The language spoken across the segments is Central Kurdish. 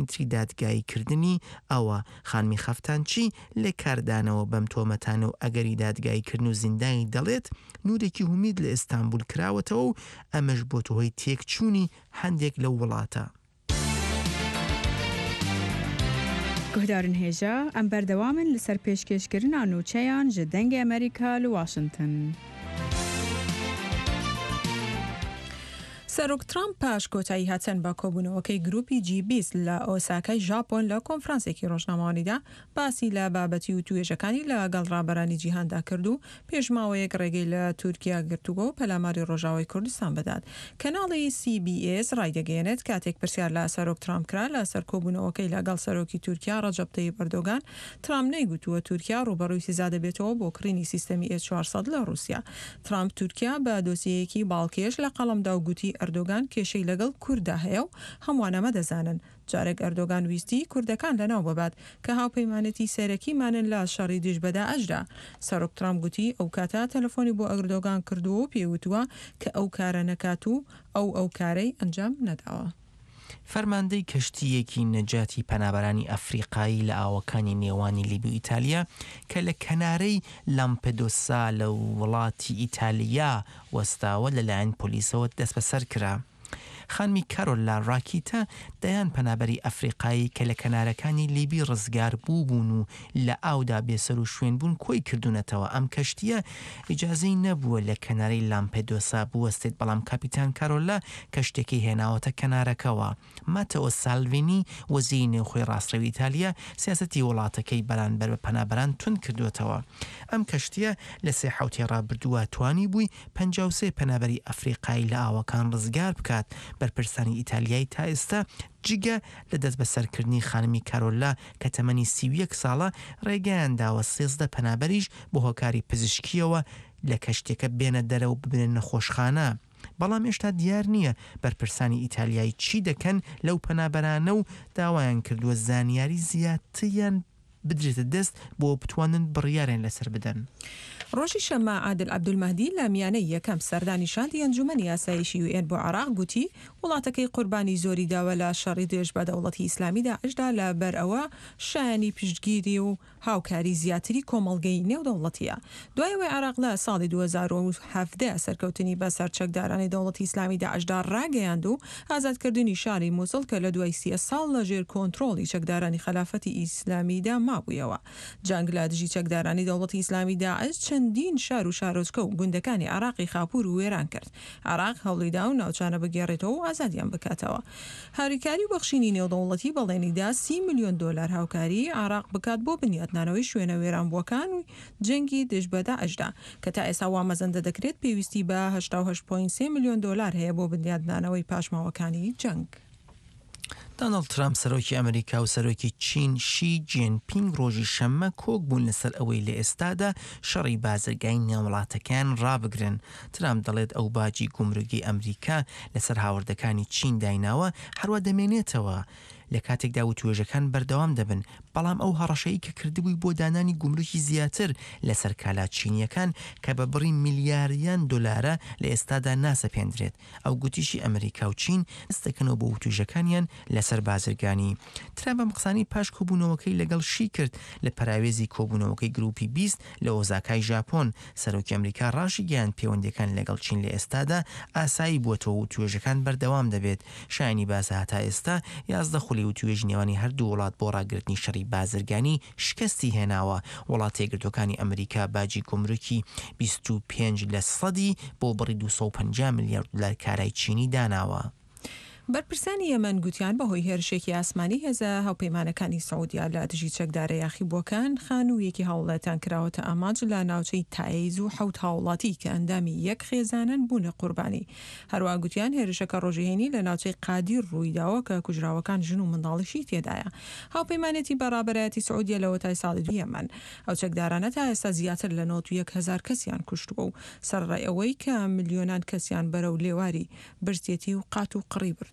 پارامتری دادگاییکردنی ئەوە خانمی خەفتانچی لە کاردانەوە بەم تۆمەتانە و ئەگەری دادگاییکردن و زیندانی دەڵێت نورێکی هومید لە ئیستانبول کراوەتەوە و ئەمەش بۆ هۆی تێکچوونی هەندێک لەو وڵاتە. گهدارن هێژە ئەم بەردەوامن لەسەر پێشکەشکردنا نوچەیان ji dengê Amerîka li Washington. سەرۆک ترامپ پاش کۆتایی هاتن بە کۆبوونەوەکەی گروپی G20 لە ئۆساکای ژاپۆن لە کۆنفرانسێکی ڕۆژنامەوانیدا باسی لە بابەتی و توێژەکانی لەگەڵ ڕابەرانی جیهاندا کرد و پێشماوەیەک ڕێگەی لە تورکیا گرتووە و پەلاماری ڕۆژاوای کوردستان بدات. کەناڵی CBS ڕایدەگەیەنێت کاتێک پرسیار لە سەرۆک ترامپ کرا لە سەر کۆبوونەوەکەی لەگەڵ سەرۆکی تورکیا ڕەجەب تەیب ئەردۆغان، ترامپ نەیگوتووە تورکیا ڕوبەڕووی سزا دەبێتەوە بۆ کڕینی سیستەمی S-400 لە رووسیا. ترامپ تورکیا بە دۆسیەیەکی باڵکێش لە قەڵەمدا و گوتی ئەردۆغان کێشەی لەگەڵ کووردا هەیە و هەموانەمە دەزانن. جارێک ئەردۆغان ویستی کوردەکان لەناو ببات کە هاوپەیمانەتی سەرەکیمانن لە شەڕی دژبەدا ئەشدا. سەرۆک ترامپ گوتی ئەو کاتە تەلەفۆنی بۆ ئەردۆغان کردووە و پێوتووە کە ئەو کارە نەکات و ئەو کارەی ئەنجام نەداوە. فەرماندەی کەشتیەکی نەجاتی پەنابەرانی ئەفریقایی لە ئاوەکانی نێوانی لیبی و ئیتالیا کە لە کەنارەی لامپێدۆسا لە وڵاتی ئیتالیا وەستاوە لەلایەن پۆلیسەوە دەست بەسەر کرا. خانمی کارۆلا ڕاکیتە دەیان پەنابەری ئەفریقایی کە لە کەنارەکانی لیبی ڕزگار بوون و لە ئاودا بێسەر و شوێن بوون کۆی کردوونەتەوە. ئەم کەشتیە ئیجازەی نەبووە لە کەنارەی لامپێدۆسا بوەستێت، بەڵام کاپیتان کارۆلا کەشتێکی هێناوەتە کەنارەکەەوە. ماتەوە سالڤینی وەزیری نێوخۆی ڕاستڕەوی ئیتالیا سیاسەتی وڵاتەکەی بەرامبەر بە پەنابەران تون کردوێتەوە. ئەم کەشتیە لە سێ حوتێ ڕابردووە توانی بووی 53 پەنابەری ئەفریقایی لە ئاوەکان ڕزگار بکات. بەرپرسانی ئیتالیایی تا ئێستا جگە لە دەست بەسەرکردنی خانمی کارۆلا کە تەمەنی 31 ساڵە ڕێگەیان داوە 13 پەنابەریش بۆ هۆکاری پزیشکیەوە لە کەشتێکە بێنە دەرەوە ببنێن نەخۆشخانە. بەڵام هێشتا دیار نییە بەرپرسانی ئیتالیایی چی دەکەن لەو پەنابەرانە و داوایان کردووە زانیاری زیاتریان بدرێتە دەست بۆ بتوانن بڕیارێن لەسەر بدەن. ڕۆژی شەممە عادل عەبدولمەهدی لە میانەی یەکەم سەردانیشاندی ئەنجومەنی یاسایشی UN بۆ عێراق گوتی وڵاتەکەی قوربانی زۆری داوە لە شەڕی دێژ بە دەوڵەتی ئیسلامیدا ئەشدا لە بەر ئەوە شایانی پشتگیری و هاوکاری زیاتری کۆمەڵگەی نێودەوڵەتیە. دوایەوەی عێراق لە ساڵی 2017 سەرکەوتنی بەسەر چەکدارانی دەوڵەتی ئیسلامیدا ئەشدا ڕاگەیاند و ئازادکردنی شاری مووسڵ کە لە دوای 30 ساڵ لە ژێر کۆنتڕۆڵی چەکدارانی خلافەتی ئیسلامیدا مابوویەوە. جەنگ لە دژی چەکدارانی دەوڵەتی ئیسلامی داعش چەندین شار و شارۆچکە و گوندەکانی عێراقی خاپور و وێران کرد. عێراق هەوڵیدا و ناوچانە بگێڕێتەوە و ئازادیان بکاتەوە. هاریکاری بەخشینی نێودەوڵەتی بەڵێنیدا 30 ملیۆن دۆلار هاوکاری عێراق بکات بۆ بنیاتنانەوەی شوێنە وێرانبووەکان و جەنگی دژبەدا ئەشدا کە تا ئێستا وامەزەندە دەکرێت پێویستی بە 88.3 ملیۆن دۆلار هەیە بۆ بنیاتنانەوەی پاشماوەکانی جەنگ. دۆناڵد ترامپ سەرۆکی ئەمریکا و سەرۆکی چین شی جینپینگ ڕۆژی شەممە کۆک بوون لەسەر ئەوەی لە ئێستادا شەڕی بازرگای نێوڵاتەکان ڕابگرن. ترامپ دەڵێت ئەو باجی گومرگی ئەمریکا لەسەر هاوردەکانی چین دایناوە هەروە دەمێنێتەوە لە کاتێکدا و توێژەکان بەردەوام دەبن، بەڵام ئەو هەڕەشەی کە کردبووی بۆ دانانی گومرکی زیاتر لەسەر کالا چینیەکان کە بە بڕی میلیاردیان دۆلارە لە ئێستادا ناسەپێندرێت. ئەو گوتیشی ئەمریکا و چین دەستەکەنەوە بۆ توێژەکانیان لەسەر بازرگانی. ترامپ بەم قسانی پاش کۆبوونەوەکەی لەگەڵ شی کرد لە پەراوێزی کۆبوونەوەکەی گروپی 20 لە ئۆزاکای ژاپۆن. سەرۆکی ئەمریکا ڕاشی گەیاند پەیوەندیەکان لەگەڵ چین لە ئێستادا ئاسایی بووەتەوە و توێژەکان بەردەوام دەبێت. شایانی باسە هەتا ئێستا 11 خولی و توێژ نێوانی هەردوو وڵات بۆ ڕاگررتنی شەڕی بازرگانی شکستی هێناوە. وڵات یەکگرتوەکانی ئەمریکا باجی گومرکی 25% بۆ بڕی 250 میلیارد دلار کارای چینی داناوە. بەرپرسانی یەمەن گوتیان بەهۆی هێرشێکی ئاسمانی هێزە هاوپەیمانەکانی سعودیا لە دژی چەکدارە یاخیبووەکان خانوویەکی هەوڵەتان کراوەتە ئاماج لە ناوچەی تایز و حەوت هاوڵاتی کە ئەندامی یەک خێزانن بوونە قوربانی. هەروە گوتیان هێرشەکە ڕۆژهێنی لە ناوچەی قادیر ڕوویداوە کە کوژراوەکان ژن و منداڵیشی تێدایە. هاوپەیمانێتی بەڕابەرایەتی سعودیا لە وەتای ساڵی یەمەن ئەو چەکدارانە تا ئێستا زیاتر لە 91,000 کەسیان کوشتووە و سەرڕای ئەوەی کە ملیۆنان کەسیان بەرەو لێواری برسێتی و قات و قڕی بردووە.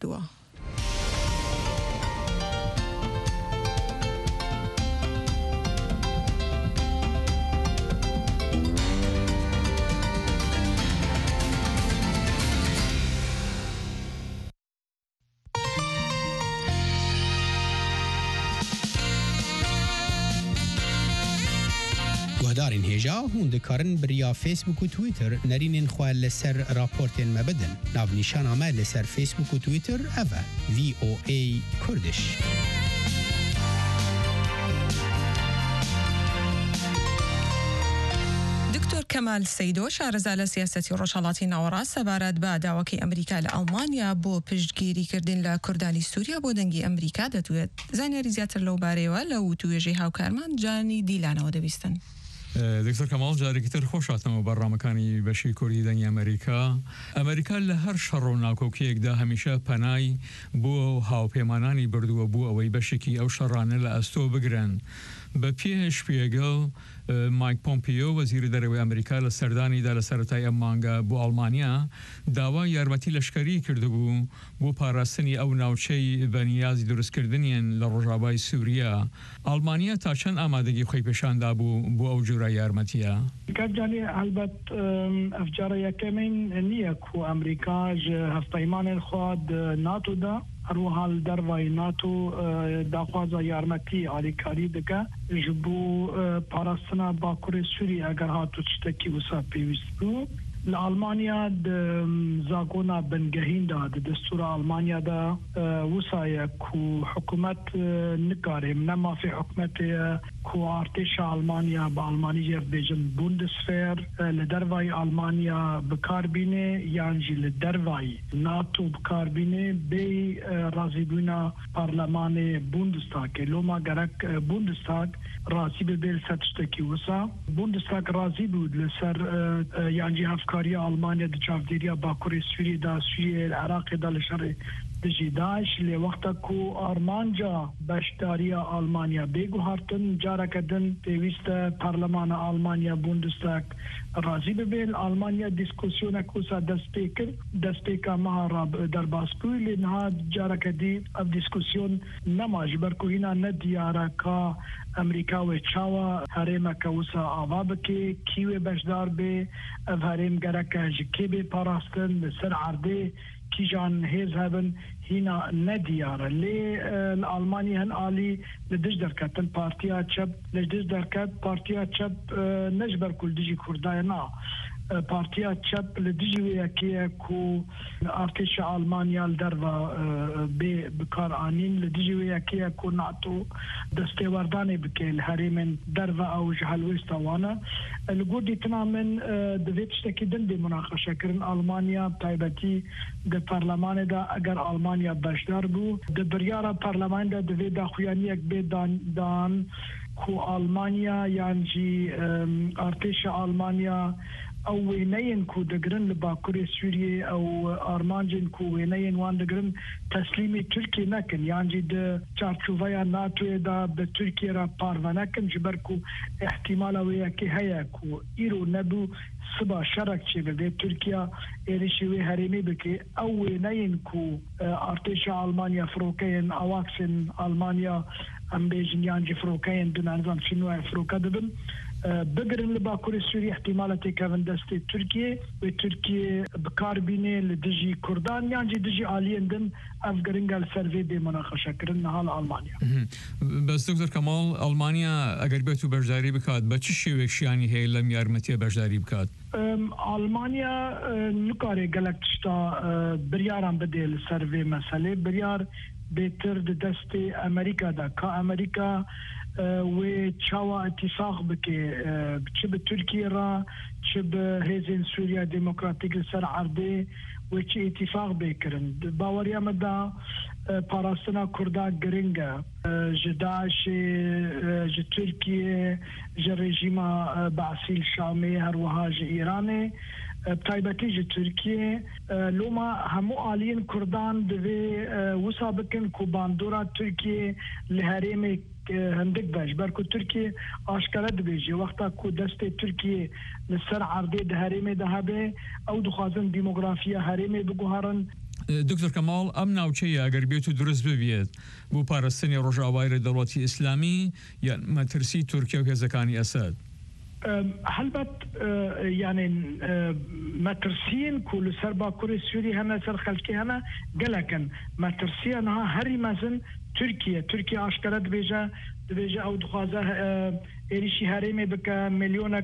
گهدارین هجا هون دکارن بریا فیسبوک و تویتر نرینین خواه لسر راپورتین مبدن ناو نیشان آمد لسر فیسبوک و تویتر اوه VOA کردش. کەمال سەیدۆ شارەزا لە سیاسەتی ڕۆژهەڵاتی ناوەڕاست سەبارەت بە داواکەی ئەمریکا لە ئەڵمانیا بۆ پشتگیریکردن لە کوردانی سووریا بۆ دەنگی ئەمریکا دەتوێت زانیاری زیاتر لەو بارەیەوە لە وتوێژەی هاوکارمان جانی دیلانەوە دەبیستن. دکتۆر کەماڵ جارێکی تر خۆشاتەوە بەڕامەکانی بەشی کوردی دەنگی ئەمریکا لە هەر شەڕ و ناکۆکیەکدا هەمیشە پەنای بۆ هاوپەیمانانی بردووە بوو ئەوەی بەشێکی ئەو شەڕانە لە ئەستۆ بگرن. بە پێش پێگەڵ مایک پۆمپیۆ وەزیری دەرەوەی ئەمریکا لە سەردانیدا لە سەرەتای ئەم مانگە بۆ ئەڵمانیا داوای یارمەتی لەشکری کردبوو بۆ پاراستنی ئەو ناوچەی بەنیازی دروستکردنیان لە ڕۆژاوای سووریا. ئەڵمانیا تا چەند ئامادەگی خۆی پیشاندا بوو بۆ ئەو جورە یارمەتیە؟ کارجانی هەلبەت ئەفجارە یەکەمین نییە کو ئەمریکا هەفتەیمانێن خواد ناتۆدا هەروەها لە دەرەوەی ناتۆ داخوازە یارمەتی ئالیکاری دەکە ji bo parastina Bakurê Sûriyê eger hatu tiştekî wisa pêwîst bû. Li Almanya di zagona bingehîn da di destûra Almanya da wisa ye ku hikûmet nikare ne mafê hikûmetê ye ku artêşa Almanya bi Almanî jê bêjin Bundeswehr li dervayê Almanya bikarbîne yan jî li dervayê NATO bikarbîne bê razîbûna parlemanê Bundestagê loma gerek Bundestag razî bibe li ser tiştekî wisa. Bundestag razî bû li ser yan jî hevkariya Almanya di çavdêriya Bakurê Sûriyê da Sûriyê Iraqê da li şerê dijî Daeş lê wexta ku armanca beşdariya Almanya bêguhartin careke din pêwîst e parlemana Almanya Bundestag razî bibe. Almanya diskusyonek wisa dest pê kir destpêka meha derbasbûyî lê niha careke dî ev diskusyon nema ji ber ku hîna ne diyar e ka Amerika wê çawa herêmeke wisa ava bike kî wê beşdar bê ev herêm gereke ji kê bê parastin li ser erdê kîjan hêz hebin hîna ne diyar e. Lê li Almanyê hin alî li dij derketin partiya çep li dij derket partiya çep ne ji ber ku li dijî Kurdaye na partiya çep li dijî wê yekê ye ku artêşa Almanya li derva bê bikar anîn li dijî wê yekê ye ku NATO destêwerdanê bike li herêmên derva ew ji helwêsta wan e. Li gor dîtina min divê tiştekî din bê münaqeşekirin Almanya taybetî di parlemanê da eger Almanya beşdar bû di biryara parlemanê da divê daxuyaniyek bê dan ku Almanya yan jî artêşa Almanya ew wêneyên ku digirin li Bakurê Sûriyê ew armancên ku wêneyên wan digirin teslîmê Tirkiye nekin yan jî di çarçoveya NATOyê da bi Tirkiye re parve nekin ji ber ku ihtimala wê yekê heye ku îro nebû siba şerek çêbibe Tirkiye êrişî wê herêmê bike ew wêneyên ku artêşa Almanya firokeyên awaksên Almanya em bêjin yan jî firokeyên din enzam çînwayê firoke dibin بگرن لباکوری سوری احتمالات کردن دست ترکیه و ترکیه بکاربینه لدیجی کردان یعنی دیجی آلیندن افغانگال سروی به مناقشه کردن حال آلمانیا. بس دکتر کمال آلمانیا اگر بیتو برداری بکات با چه شیوهشیانی هی لم یارمتی برداری بکات؟ آلمانیا نکاره گلکتشتا بریارم بده لسروی مسئله بریار بهتر دست امریکا دا که امریکا و چاوا اتفاق بکه چه به ترکیه را چه به هیزن سوریا دموکراتیک سر عرضه و چه اتفاق بکرن باوریا مدا پاراستنا کردا گرنگه جداش ج ترکیه ج رژیم بعثیل شامی هر وها ج ایرانه بتایبەتی ji Tirkiye loma hemû aliyên Kurdan divê wisa bikin ku bandora Tirkiye li herêmê hindik beş ber ku Tirkiye aşkare dibêje wexta ku destê Tirkiye li ser erdê di herêmê de hebe ew dixwazin demografiya herêmê biguharin. دکتۆر کەماڵ ئەم ناوچەیە ئەگەر بێت و دروست ببێت بۆ پاراستنی ڕۆژاوای دەوڵەتی ئیسلامی یان مەترسی تورکیا و هێزەکانی ئەسەد هەلبەت یعنی مەترسیین کو لەسەر باکووری سووری هەمە سەر خەلکی هەمە گەلەکەن مەترسیە نها هەری مەزن تركيا عشكرة دبيجة أو دخازة إيريشي هرمي بك مليونك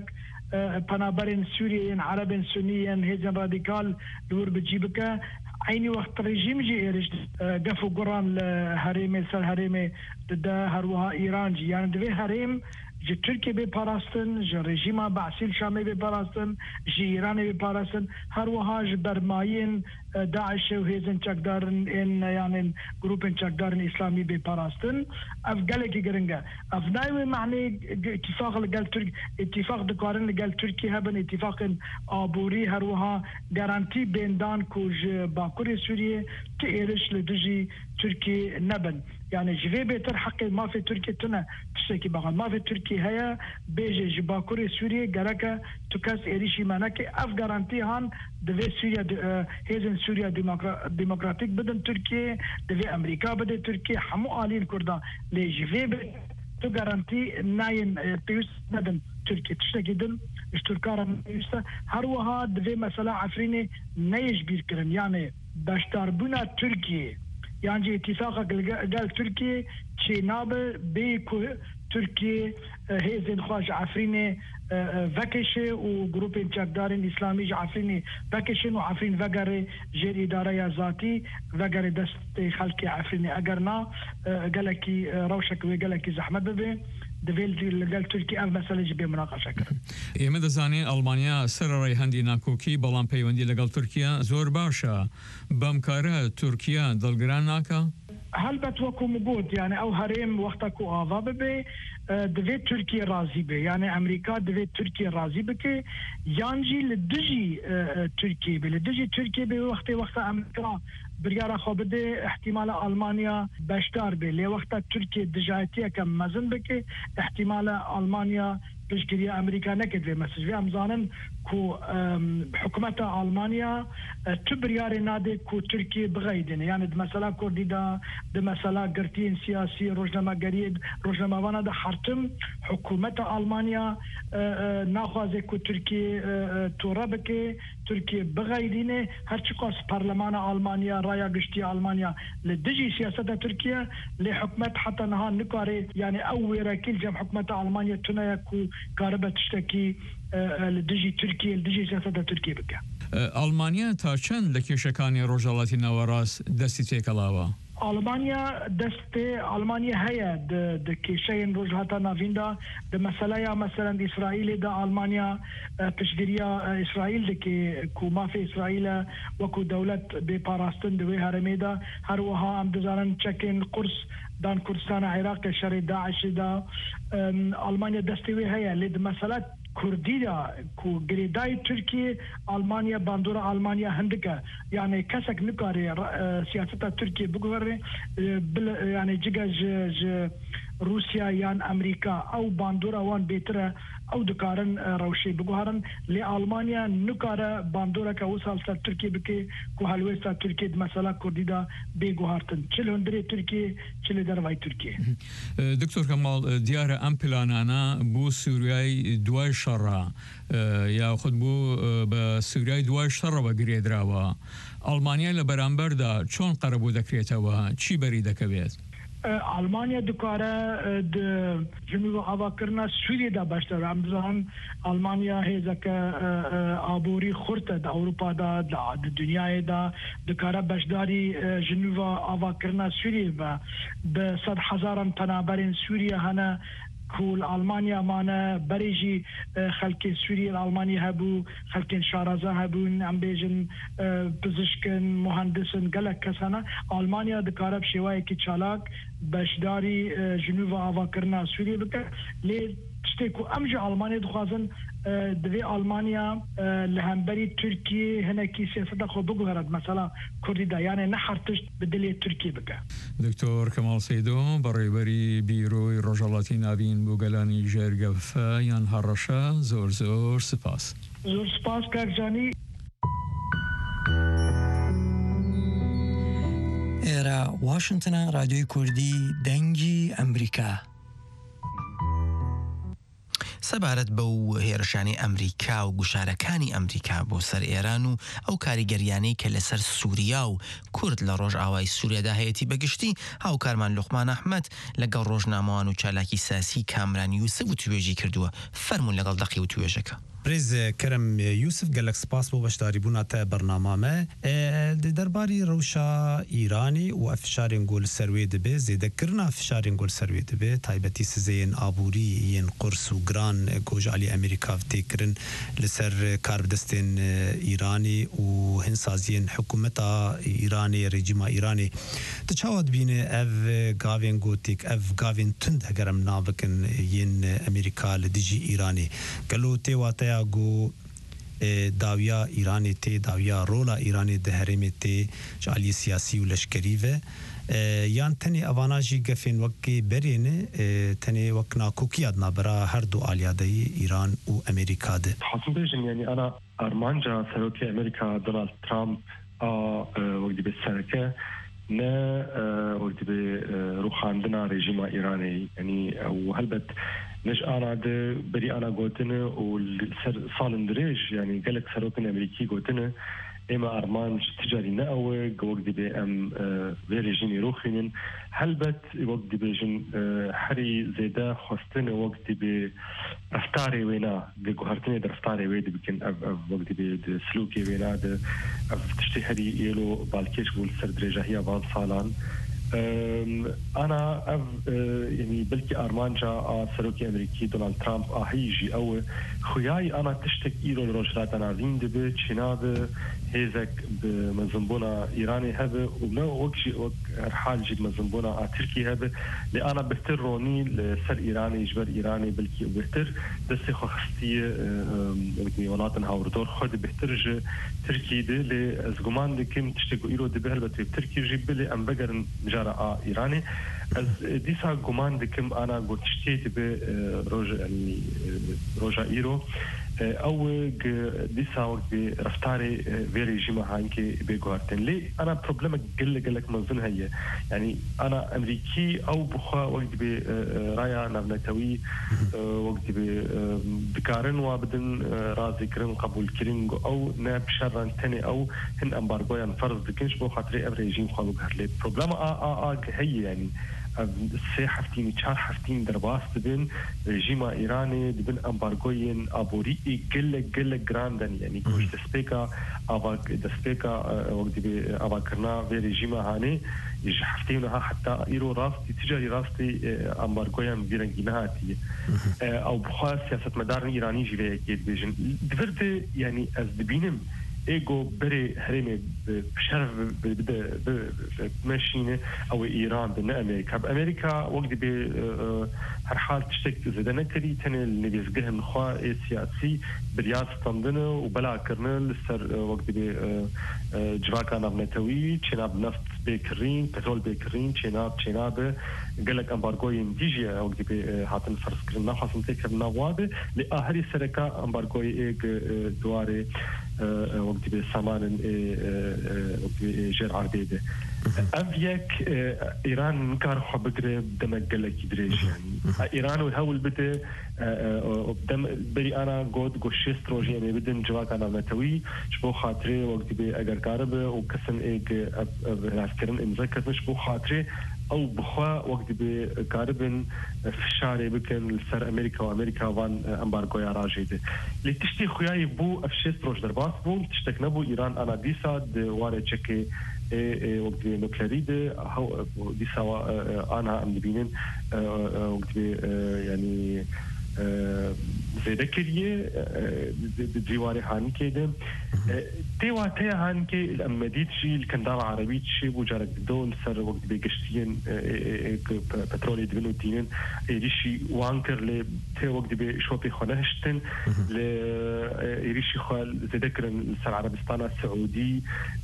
بنابرين سوريين عربين سنيين هيزن راديكال دور بتجيبك عيني وقت رجيم جي إيريش قفوا قران هرمي سر هرمي ضد هروها إيران جي يعني دبي هرم جي تركيا بباراستن جي رجيما بعسيل شامي بباراستن جي إيراني بباراستن هروها جي برمايين داعش وهيزن تشاكدارن إن يعني جروبين تشاكدارن إسلامي بباراستن أفقالك يقرنجا أفنايوي معني اتفاق لقال تركي اتفاق دكارن لقال تركي هبن اتفاق آبوري هروها جارانتي بين دان كوج باكوري سوريا تيرش لدجي تركي نبن يعني جفي بيتر حقي ما في تركي تنا تشتكي بقى ما في تركي هيا بيجي جباكوري سوريا جركا تكاس إيريشي مانكي أف جارانتي هان دفي سوريا هيزن سوريا ديمقراطيك بدن تركيا دفي أمريكا بدن تركيا حمو آلين كردا لي جفي تو جارانتي ناين بيوس بدن تركيا تشتكي دن اشتركارا بيوسا هروها دفي مسألة عفريني نيش بيركرن يعني باشتاربونا تركيا يعني اتفاق قال تركيا تشيناب بيكو تركيا هيزن خواج عفريني فاكيشي وجروبين تشاكدارين اسلامي عفريني فاكيشن وعفرين فاغاري جير اداره ذاتي فاغاري دست خلقي عفريني اجرنا قالكي روشك وقالكي زحمه ببي دفيل قال تركيا مسألة جبه مناقشة كرد. ئێمە دەزانێ ئەڵمانیا سەرەڕای هەندی ناکۆکی بەڵام پەیوەندی لەگەڵ تورکیا زۆر باشە بەم کارە تورکیا دڵگران ناکە؟ هەلبەت وەکو مگوت يعني او هەرێم وەختەکو ئاوا ببێ دەوێت تورکیا رازی بێ يعني ئەمریکا دەوێت تورکیا رازی بکە یانجی لە دژی تورکیا بێ لە دژی تورکیا بێ وەختە ئەمریکا بريارة خابده احتمال ألمانيا باشتار به لوقت تركيا دجايتية كم مزن بك احتمال ألمانيا بشكرية أمريكا نكد في مسج في أمزانن كو حكومة ألمانيا تبريار نادي كو تركيا بغيدين يعني مثلا كرديدا مثلا قرتين سياسي روجنما قريب روجنما وانا ده حرتم حكومة ألمانيا ناخذ كو تركيا توربك تركيا بغيدين هرچقاس برلمان ألمانيا رايا قشتي ألمانيا لدجي سياسة تركيا لحكومة حتى نها نكاري يعني أول ركيل جم حكومة ألمانيا تنايا كو كاربة تشتكي لدجي تركيا لدجي سياسة تركيا بك ألمانيا تا چەند لە کێشەکانی ڕۆژهەڵاتی ناوەڕاست دەستی تێکەڵاوە؟ ألمانيا هي د كيشين روجهاتا نافيندا د مسألة مثلا إسرائيل دا ألمانيا تشديريا إسرائيل دكي كو ما في إسرائيل وكو دولة بباراستن دوي هرميدا هروها أم دزارن تشكين قرص دان كردستان عراق شري داعش دا ألمانيا دستوي هي لد مسألة كردية كو جريداي تركيا ألمانيا باندورا ألمانيا هندكا يعني كسك نكاري سياسة تركيا بقوري يعني جيجا روسيا يان أمريكا أو باندورا وان بيترا أو دكارن روشي بقهرن لألمانيا نكارا باندورا كوصل تركيا بكي كو هلويستا تركيا مثلا كرديدا بيقهرتن چل هندري تركيا چل درواي تركيا دكتور كمال ديار ام بلانانا بو سورياي دوای شەڕە یا خود بو بسورياي دوای شەڕە وەگرێ دراوە ئەڵمانیا لە بەرامبەردا چۆن قەرەبوو دەکرێتەوە چی بەری دەکەوێت؟ ألمانيا دكارة جنوب أواكرنا سوريا دا باشتر رمضان ألمانيا هي زك أبوري خرطة دا أوروبا دا الدنيا دا دكارة باشداري جنوب أواكرنا سوريا بصد حزارا تنابرين سوريا هنا كل ألمانيا معنا بريجي خلق سوريا الألمانيا هبو خلق شارزة هبون عم بيجن بزشكن مهندسن قلق كسانا ألمانيا دكارب شواي كتشالاك باشداري جنوب آواكرنا سوريا بك ليه تشتكو أمجا ألمانيا دخوازن دوی آلمانیا لهمبری ترکیه هنکی سیاست خود بگوهرد مثلا کردیدا یعنی نحرتش بدلی ترکیه بگه دکتور کمال سیدو بڕێوەبەری بیرۆی ڕۆژهەڵاتی ناوین بۆ گەلانی ژێرگەفە یان هەڕەشە زۆر زۆر سپاس زۆر سپاس کاکجانی ئێرە واشنگتنە رادیۆی کوردی دەنگی ئەمریکا سەبارەت بەو هێرشانی ئەمریکا و گوشارەکانی ئەمریکا بۆ سەر ئێران و ئەو کاریگەریانەی کە لەسەر سووریا و کورد لە ڕۆژ ئاوای سووریادا هەیەی بەگشتی هاوکارمان لوقمان ئەحمەد لەگەڵ ڕۆژنامەوان و چالاکی سیاسی کامران یوسف و توێژی کردووە. فەرموون لەگەڵ دەقی و توێژەکە. برز کرم یوسف گلک سپاس بو بشداری بونا تا برنامه درباری روشا ایرانی و افشارین گل سروی دبه زیده کرنا افشارین گل سروی دبه تایبتی سزین آبوری ین قرص و گران گوج علی امریکا تکرن لسر کاربدستین ایرانی و هنسازین حکومتا ایرانی رژیم ایرانی تچاوت بینه اف گاوین گوتیک اف گاوین تند اگرم نابکن ین امریکا لدیجی ایرانی گلو تیواتا گو داویا ایرانی تی داویا رولا ایرانی ده هرمی تی جالی سیاسی و لشکری و یان تنی اواناجی گفین وکی برینه تنی وکنا کوکیاد نبرا هر دو آلیادهی ایران و امریکا ده حاصل بیشن یعنی انا ارمانجا سروکی امریکا دونالد ترامپ وقتی به سرکه نه وقتی به روخاندنا رژیم ایرانی یعنی و هلبت نش أنا ده بري أنا قوتنا والصالن دريج يعني قالك سروكن أمريكي قوتنا إما أرمان تجاري نقوى وقت بأم فيرجيني روخين هلبت وقت بيجن حري زيدا خستنا وقت بأفتاري وينا بقهرتني در أفتاري ويد بكن وقت بسلوكي وينا ده تشتي حري يلو بالكيش والسر دريجة هي بعض صالان أنا يعني بلكي أرمان جاء سروكي أمريكي دونالد ترامب هيجي أو خياي أنا تشتك إيرو الرجلات أنا زين دبي تشيناد هيزك بمزنبونا إيراني هذا ولا وقشي حال جيب مزنبونا تركي هذا لأنا بهتر روني لسر إيراني يجبر إيراني بلكي بهتر دسي خستي ولاتن هاوردور خد بهتر تركي ده لأزغمان دكيم تشتكو إيرو دبي هلبت تركي جيب لي أم بقر جارة إيراني از دیسا گمان دکم آنا گوشتیت به روجا ایرو او دیسا وقت رفتاری في رژیم هانكي بيجوارتن لي انا بروبلم قلك مظن هي يعني انا امريكي او بخا وقت برايا نبنتوي وقت بكارن وبدن رازي كرن قبول كرين او ناب شرن تاني او هن امبارغويا فرض دكنش بو خاطري ام رژیم خالو لي بروبلم هي يعني سه هفتين چهار هفتين درباس دبن رژیم ایرانی دبن امبارگوین آبوری گل گراندن یعنی کوش دسپیکا وقتی به آبا کرنا و رژیم هانی یه هفتین ها حتی ایرو راستی تجاری راستی امبارگوین بیرنگی نهاتی او بخوا سیاست مدارن ایرانی جیوه اکید بیجن دورده یعنی از دبینم ايجو بري هرمي بشرف بدا ماشينه او ايران بين امريكا وقت ب هر حال تشتك زدنا كري تاني اللي بيزقهم خوا سياسي برياض طندنه وبلا كرنل سر وقت ب جواكا نبنتوي تشناب نفط بكرين بترول بكرين تشناب قالك امبارغوي ديجي وقت ب هاتن فرض كرنا خاصم تكرنا واده لاهري سركا امبارغوي ايج دواري وقت بسامان جر عربيده أبيك إيران نكار حبقرة دمك قلك دريج يعني إيران والهول بده بدم بري أنا قد شست روجي يعني بدن جواك أنا متوي شبو خاطري وقت بأجر كهرباء وكسن إيج العسكرين إنذكر شبو خاطري أو بخوا وقت بكاربن في الشارع بكن لسر أمريكا وأمريكا وان أمبارغو يا راجيده اللي تشتي خوياي بو أفشيست روج درباس بو تشتكنا بو إيران أنا ديسا دواري تشكي وقت نوكليريده هو ديسا أنا أم نبينين وقت يعني زي ذكريه ديواري هانكي ده تيوا تيا هانكي الأمديت شيء الكندارة عربية شيء بوجارك دول سر وقت بيجشتين بترولي دبنو تينين يريشي وانكر ل تيا وقت بشوبي خناشتن ل يريشي خال زي ذكرن سر عربستان السعودي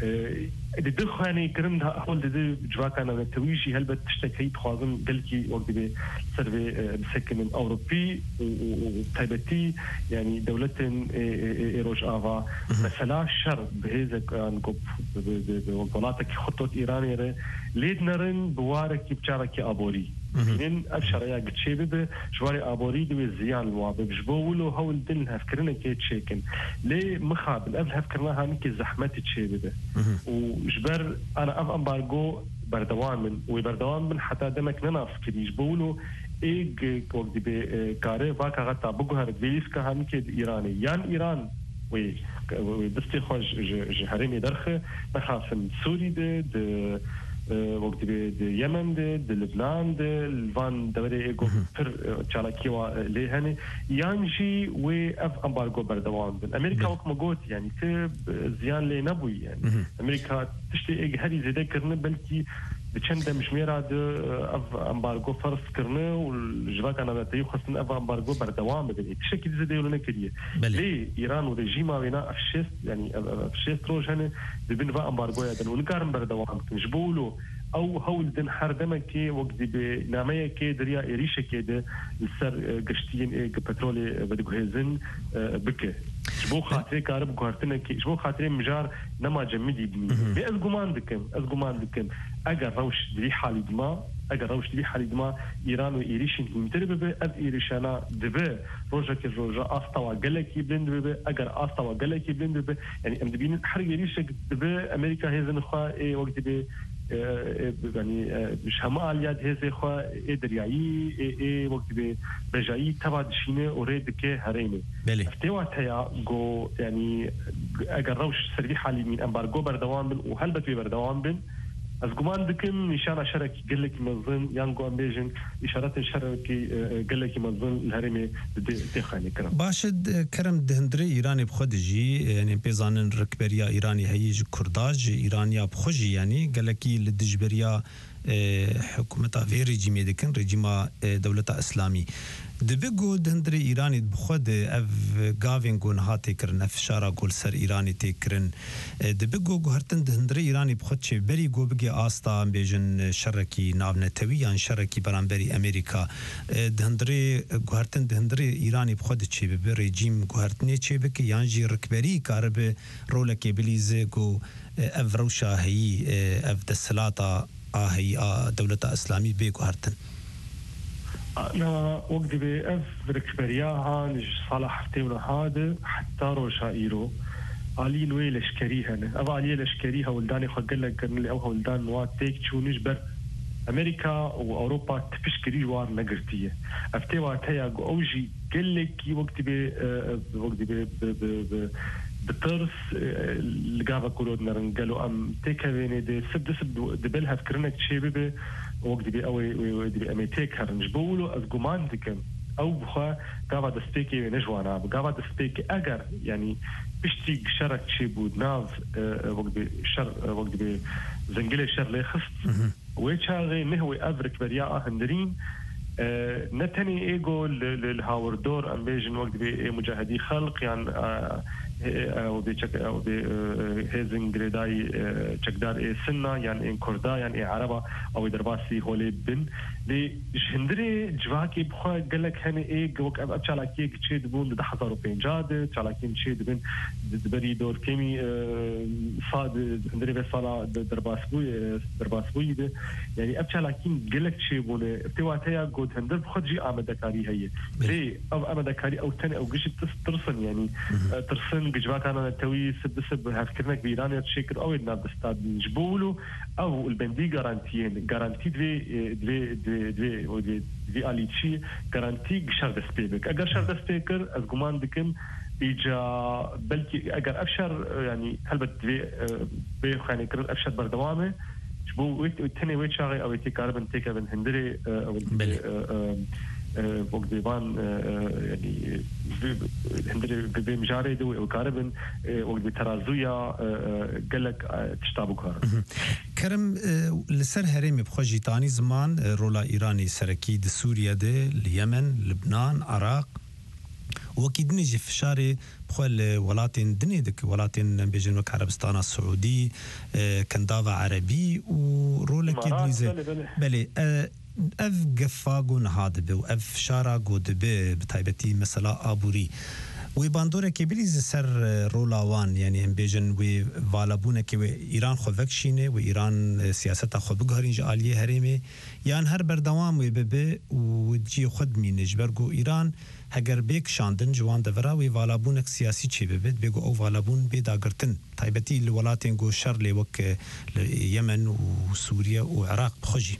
الدخاني كرم ده أقول ده جواكنا نتويجي هل بتشتكي تخاطم دلكي وقت بسر بسكن أوروبي وتايبتي يعني دولة إيروج آفا مثلا شر بهذا كان بولاتك خطوة إيرانية ليد نرن بوارك بشارك أبوري بين ابشر قد شي به جواري ابوري دو زيان الوابب جبولو هول دل هفكرنا كي تشيكن ليه مخابل قبل هفكرناها نكي زحمه تشي به وجبر انا اف امبارجو بردوام من حتى دمك نناف كدي جبولو ايج وقت بكاري واقع غتا بقهر فيليس كهان كي ايراني يان ايران وي دستي خوش جهرمي درخه نخاف سوري ده وقت باليمن ده لبنان ده الفان دوري ايجو بر تشالاكيوا لهني يانجي واف امبارجو بردوام امريكا وقت ما قلت يعني زيان لي نبوي يعني امريكا تشتي ايج هذه زي كرنا بلكي بچند مشميرا ده اف امبارجو فرض كرنا والجواك انا تيو خصنا اف امبارجو بردوام بدي شكل زي ديولنا كديه ليه ايران وريجيما وينا افشيست يعني افشيست روجانه بين فا امبارجو يدن ونقارن بردوام مجبولو او هول دن حردمكي وقت بناميه كي دريا اريشه كده السر قشتين ايه بترول بدو هيزن بكه جبو خاطري كارب غارتنا كي جبو خاطري مجار نما جمدي بني بأزغمان دكم اگر روش دي حالي دما ايران وايريشن يمتر به از ايريشانا دبه روجا استوا غلكي بلند به اگر استوا غلكي بلند به يعني ام دبين حرق ايريشه دبه امريكا هيزن خا اي وقت به يعني مش همال ياد هزي خو ادرياي اي وقت بجاي تبع دشينه اوريد كه هرينه افتوا تيا جو يعني اگر روش سري حالي من امبارجو بردوام بن وهلبت بردوام بن از گمان دکم نشانه شرکی گلکی منظن یانگو امبیجن اشارات شرکی گلکی منظن الهرمي دخاني كرم باشد كرم دهندري ايراني بخدجي يعني بيزانن ركبريا ايراني هيج كرداج ايرانيا بخجي يعني گلکی لدجبريا حكومتا في ريجيم دكن ريجيما دولة اسلامي دبگو دهندري ايراني بخد اف گاوينگون هاتي کرن اف شارا گول سر ايراني تكرن دبگو گهرتن دهندري ايراني بخد چه بري گو بگي آستا بيجن شركي ناونتويان شركي برانبري امريكا دهندري گهرتن دهندري ايراني بخد چه به ريجيم گهرتني چه بك يانجي ركبري كارب رولك بليزه گو اف روشا هي اف دسلاتا هي دولة اسلامي بي گهرتن أنا وقت بأف ركبرياها نج صالح فتيونا هذا حتى روشا إيرو علي نوي لشكريها أبا علي لشكريها ولداني خقل لك كرن اللي أوها ولدان نوات تيك تشو نجبر أمريكا وأوروبا تفشكري جوار نقرتية أفتيوا تيا أوجي قل لك وقت بطرس لقابا كولود نرنقلو أم تيكا بيني دي سب دبلها فكرنك تشيبه وقت بي أوي دي أميتيك هرنجبولو از قمان دكم أو بخوا قابا دستيكي نجوانا قابا دستيكي أجر يعني بشتيق شرك تشيبود ناف وقت بي زنجلي شر لي خص ويتشاغي نهوي أفرك برياء هندرين نتني ايجو للهاوردور ام بيجن وقت بي مجاهدي خلق يعني او بي هيزن جريداي تشكدار اي سنة يعني ان كردا يعني اي عربة او درباسي هولي بن دي جهندري جواكي بخوا قالك هني اي وك ابشالاكي تشيد بون ده 1050 تشالاكي تشيد بن بري دور كيمي صاد جهندري بصلا درباسبوي ده يعني ابشالاكي قالك تشي بون ارتواتيا قد هندر بخجي امدكاري هي ليه او امدكاري او تاني او قش ترسن يعني ترسن جواك انا توي سب هفكرنك بإيران تشكر او الناب استاد نجبولو او البندي جارانتي دي اليتشي جارانتي شر دسبيك اگر شر دسبيكر از گمان دكم ايجا بلكي اگر افشر يعني هلبت بي خاني كر افشر بردوامه بو تاني ويت شاغي او تي كاربن تيكا بن هندري او وقت بيبان يعني هندري بمجاري دو او كاربن وقت بترازويا قالك تشتابو كار كرم لسر هرمي بخوجي تاني زمان رولا ايراني سركي د سوريا ده اليمن لبنان عراق وكيد نجي في شاري بخول ولاتين دنيدك ولاتين بيجن وك عربستان السعودي كندافا عربي ورولا كيدليزي بلي اف قفاقون هادبه واف شارع قودبه بتايبتي مثلا ابوري وی باندوره که بریز سر رولاوان یعنی هم بیجن وی والابونه که ایران خو وکشینه و ایران سیاست خو بگهارینج عالیه هریمه یان هر بردوام وی ببه و جی خود مینج برگو ایران هگر بیک شاندن جوان دورا وی والابونک سیاسی چی ببید بگو او والابون بیداگرتن تایبتی الولاتین گو شر لیوک یمن و سوریا و عراق بخوجی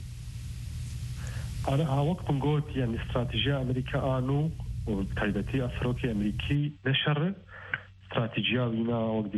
أنا وقت نقول يعني استراتيجية أمريكا آنو وتايبتي أسروكي أمريكي نشر استراتيجية وينا وقت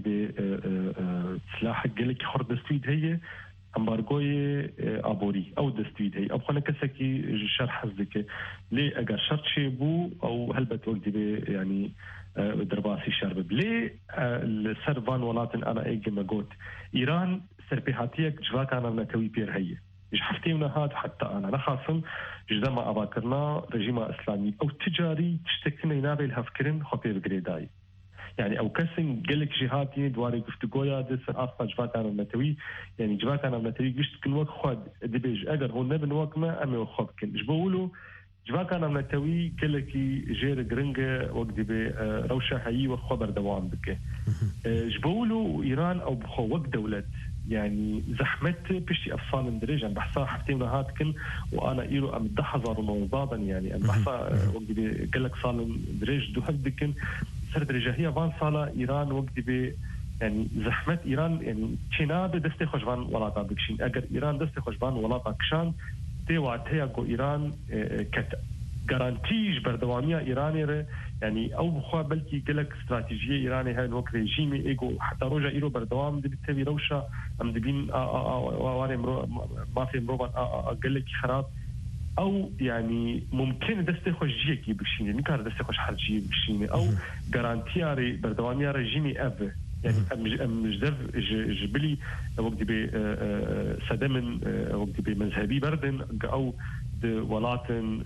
سلاح قلك خرد دستويد هي أمبارغوي أبوري أو دستويد هي أبغى نكسكي شرح حزك ليه أجر شرط شيء بو أو هلبت وقت يعني درباسي شرب ليه السرفان ولاتن أنا إيجي ما قلت إيران سربيهاتيك جواك أنا نتوي بير هي حفتينا هاد حتى أنا نخاصم جدا ما أباكرنا رجيم إسلامي أو تجاري تشتكينا ينابي الهفكرين خبي بقريداي يعني أو كسن قلك جهاتي دواري قفتقويا دس أصلا جبات أنا متوي يعني جبات أنا متوي قشت كن وقت خود دبيج أجر هو نبن وقت ما أمي وخب كن جبولو جبات أنا متوي قلكي جير جرنجة وقت دبي روشة هي وخبر دوام بك جبولو إيران أو بخو وقت دولة يعني زحمت بشتي أفصال مدرج عن بحثها حفتين هاتكن وأنا إيرو أم دحزر ونوضادا يعني أم بحثها وقت قال لك صال مدرج دو هدكن سر درجة هي فان صالة إيران وقت بي يعني زحمت إيران يعني تشيناب دستي خوشبان ولا تابكشين أجر إيران دستي خوشبان ولا تاكشان تيواتها جو إيران كت جارانتيج بردوامية إيرانية يعني أو بخوا بلكي قلك استراتيجية إيرانية هاي الوقت ريجيمي إيجو حتى روجا إيرو بردوام دي بتسوي روشة أم دبين واري ما في مروبا قلك خراب أو يعني ممكن دستخوش جيكي بكشيني نكار دستخوش حرجي بكشيني أو جارانتياري بردوامية ريجيمي أف يعني مجدف جبلي وقت بي سدمن وقت بي مذهبي بردن أو ولاتن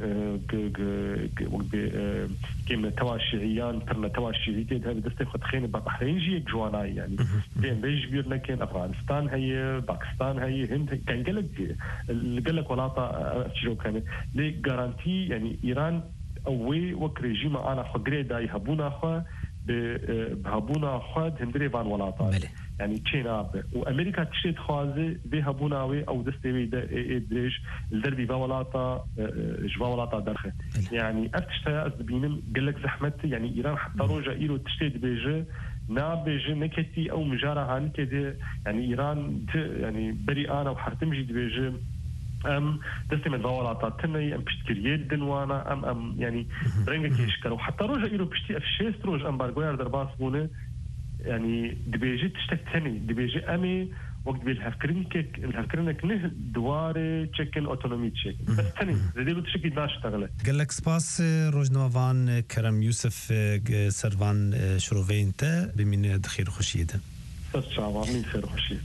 كيما توا الشيعيان ترنا توا الشيعيين هذا دستي خد خين بحرين جي جواناي يعني بين بيج بير لكن افغانستان هي باكستان هي هند كان قال لك ولاطه تشو كان لي جارانتي يعني ايران اوي وك ريجيم انا فقري داي هبونا خا بهبونا خد هندري فان ولاطه يعني تشينا وامريكا تشيت خوازي بهبوناوي او دستوي دريج الدربي فولاطه جوالاطه درخه يعني افتشتا ازبينم قال لك زحمت يعني ايران حتى روجا ايرو تشتيت بيجي نابيجي نكتي او مجاره هان كده يعني ايران يعني بري انا وحرتمجي بيجي دستي من فولاطه تني ام بشتكريه دنوانا ام يعني رنجك يشكروا حتى روجا ايرو بشتي افشيست روج امبارغوير درباس بونه يعني دبيجي تشتكتني دبيجي أمي وقت الهفكرينك نه دواري تشكن أوتونومي تشيك بس تاني زديلو تشكي داش تغلى قال لك سباس روجنوفان كرم يوسف سرفان شروفين تا بمين دخير خشيدا بس شعبا مين خير خشيدا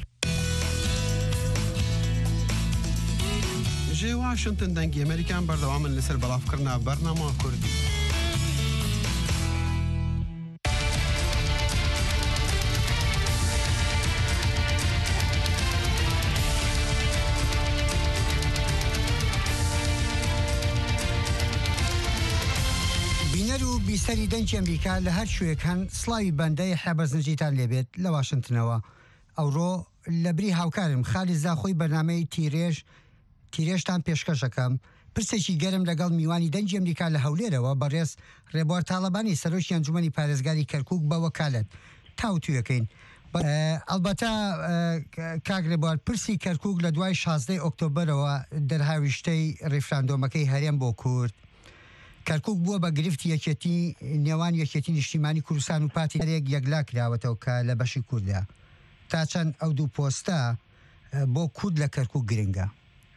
جي واشنطن دنگي أمريكان بردوام لسر بلافكرنا برنامج كردي بیسەری دەنگی ئەمریکا لە هەر شوێکان سڵاوی بەندەی حێبەرزنجیتان لێبێت لە واشنتنەوە ئەوڕۆ لە بری هاوکارم خالی زاخۆی بەرنامەی تیرێژتان پێشکەشەکەم پرسێکی گەرم لەگەڵ میوانی دەنگی ئەمریکا لە هەولێرەوە بەڕێز ڕێبوار تاڵەبانی سەرۆکی ئەنجومەنی پارێزگاری کەرکووک بە وەکالەت تاوتویەکەین ئەلبەتە کاک ڕێبوار پرسی کەرکووک لە دوای 16 ئۆکتۆبەرەوە دەرهاویشتەی ڕێفراندۆمەکەی هەرێم بۆ کورد کەرکووک بووە بە گرفتی یەکێتی نێوان یەکێتی نیشتیمانی کوردستان و پارتی یەکلا کراوەتەوە کە لە بەشی کوردە تا چەند ئەو دوو پۆستە بۆ کورد لە کەرکووک گرنگە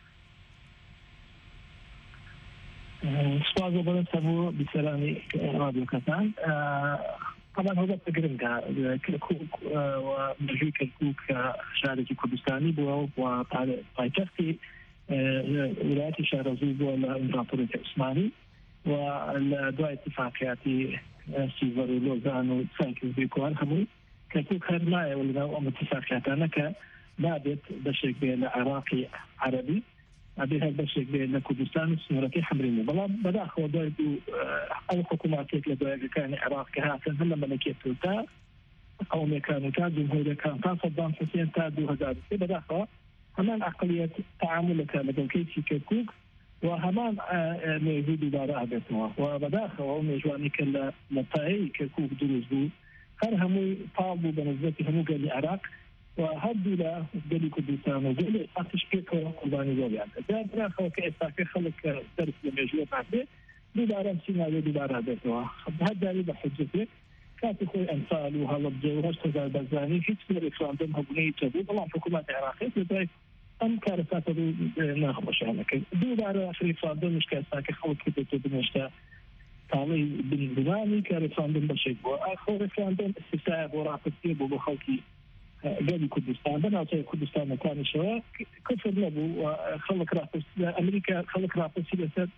سپاس بۆ بۆ بیسەرانی رادیۆکەتان طبعا هەڵبەت گرنگە کەرکووک و مژووی کەرکووک شارێکی کوردستانی بووە و پایتەختی ویلایەتی شارەزوو بووە لە ئیمپراتۆریەتی عوسمانی ودواء اتفاقياتي سيفر ولوزان وسانكيز بيكوان همو كتوك هرماية ولنا اتفاقياتنا كبابت بشكل عراقي عربي أبي هذا الشيء بين كردستان وسنورتي حمرين بلام بداخل ودايدو أو حكوماتك لدايدو كان العراق كهاتن هلا ملكية تا قومي كانوا تا جمهورية كان تا صدام حسين تا 2000 بداخل همان أقلية تعامل كان كيسي كركوك وهمان موجود دار أبتنا وبداخل ومجواني كلا نتائج كركوك دروز بو هر همو طابو بنزبتي همو قال العراق وهدوا له قال كردستان وقال أتش بيكو قرباني زوجان ده بداخل كإساك خلق درس لمجوة بعده دوباره سيناريو دوباره بتوا هذا اللي بحجته كانت خوي أمثال وهلا بجوهر تزال بزاني في كثير ريفراندوم هبني تبو والله حكومات عراقية لذلك أم كارثات ناخمش هناك دوباره في ريفراندوم مش كإساك خلق كده بنشتا تعمل بالبناني كريفراندوم بشيء وآخر ريفراندوم استفسار وراء تسيب وبخلقي قال كردستان بنا كردستان مكان شواء كفر لبو وخلق رافس أمريكا خلق رافس سياسات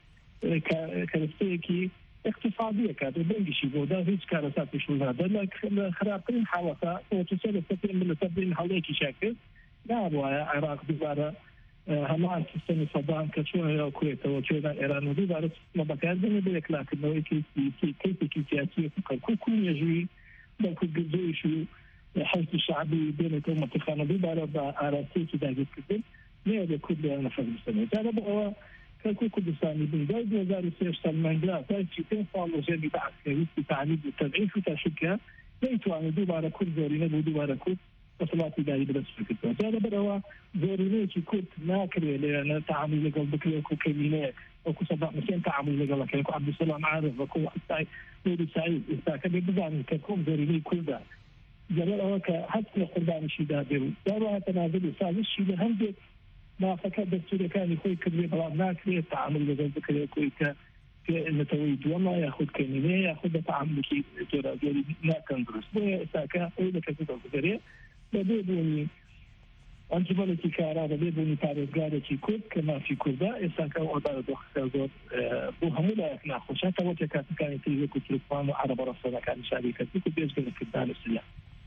كرفتيكي اقتصادية كانت بنجشي بودا هيج كارثات مش هذا لكن خرابين حالتها وتسلسل من تبين حواليك شكل لا أبو العراق دوباره همان سيستم صدام كشوه الكويت وشوه إيران ودوباره ما بكار بني بيك لكن كيف سياسية كل يجوي بل كل جزء شو حزب الشعبي بين كل منطقة دوباره بعراسي كده جدا ما هذا كل نفس السنة هذا هو كل كردستاني بالبلد وزارة سياسة المنجلة تأتي صار وزارة بعث في تعليم والتدعيم في تشكيل ليتوا عن دوباره كل زورينا ودوباره كل وصلات إداري بس فكرة هذا بدأوا زورينا كي ما كريه لأن تعامل لقل بكريه كمينات وكو صدق مسين تعامل لقل كيكو عبد السلام عارف وكو حتى نوري سعيد كان بزعم ككم زورينا كل ده جمال هو كحتى قربان الشداد داروا تنازل وصال الشيء هندي ما فكر دكتور كان يخوي كبير بلاد ناكري تعامل لقل بكريه كويتا نتويج والله ياخذ كمينة ياخذ تعامل كي جرا جري ما كان درس ده ساكا إذا كنت تقدري بديبوني أنت بلتي كارا بديبوني تاريخ كي كود كما في كودا إساكا وأدار دخل بوهمولا إحنا خوشة توجه كان تيجي كتلفان وعرب رسولنا كان شركة كود بيجي في الدار السيا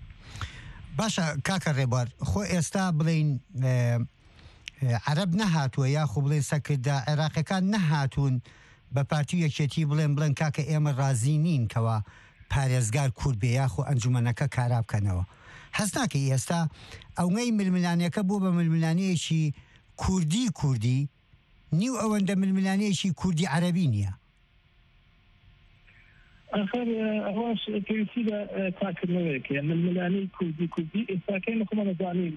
باشا كاكر ريبار خو استابلين عرب نهاتو يا خو بلين سكدا عراق كان نهاتون بپارتی یەکێتی بڵێن کاکە ئێمە ڕازی نین کەوا پارێزگار کورد بێ یاخۆ ئەنجومەنەکە کارا بکەنەوە هەست ناکەی ئێستا ئەوەی ململانیەکە بوو بە ململانەیەکی کوردی نیو ئەوەندە ململانەیەکی کوردی عەرەبی نییە آخر أواش كيسيدا تاكرنوك يعني ململاني كوردي إساكين كمان نزاني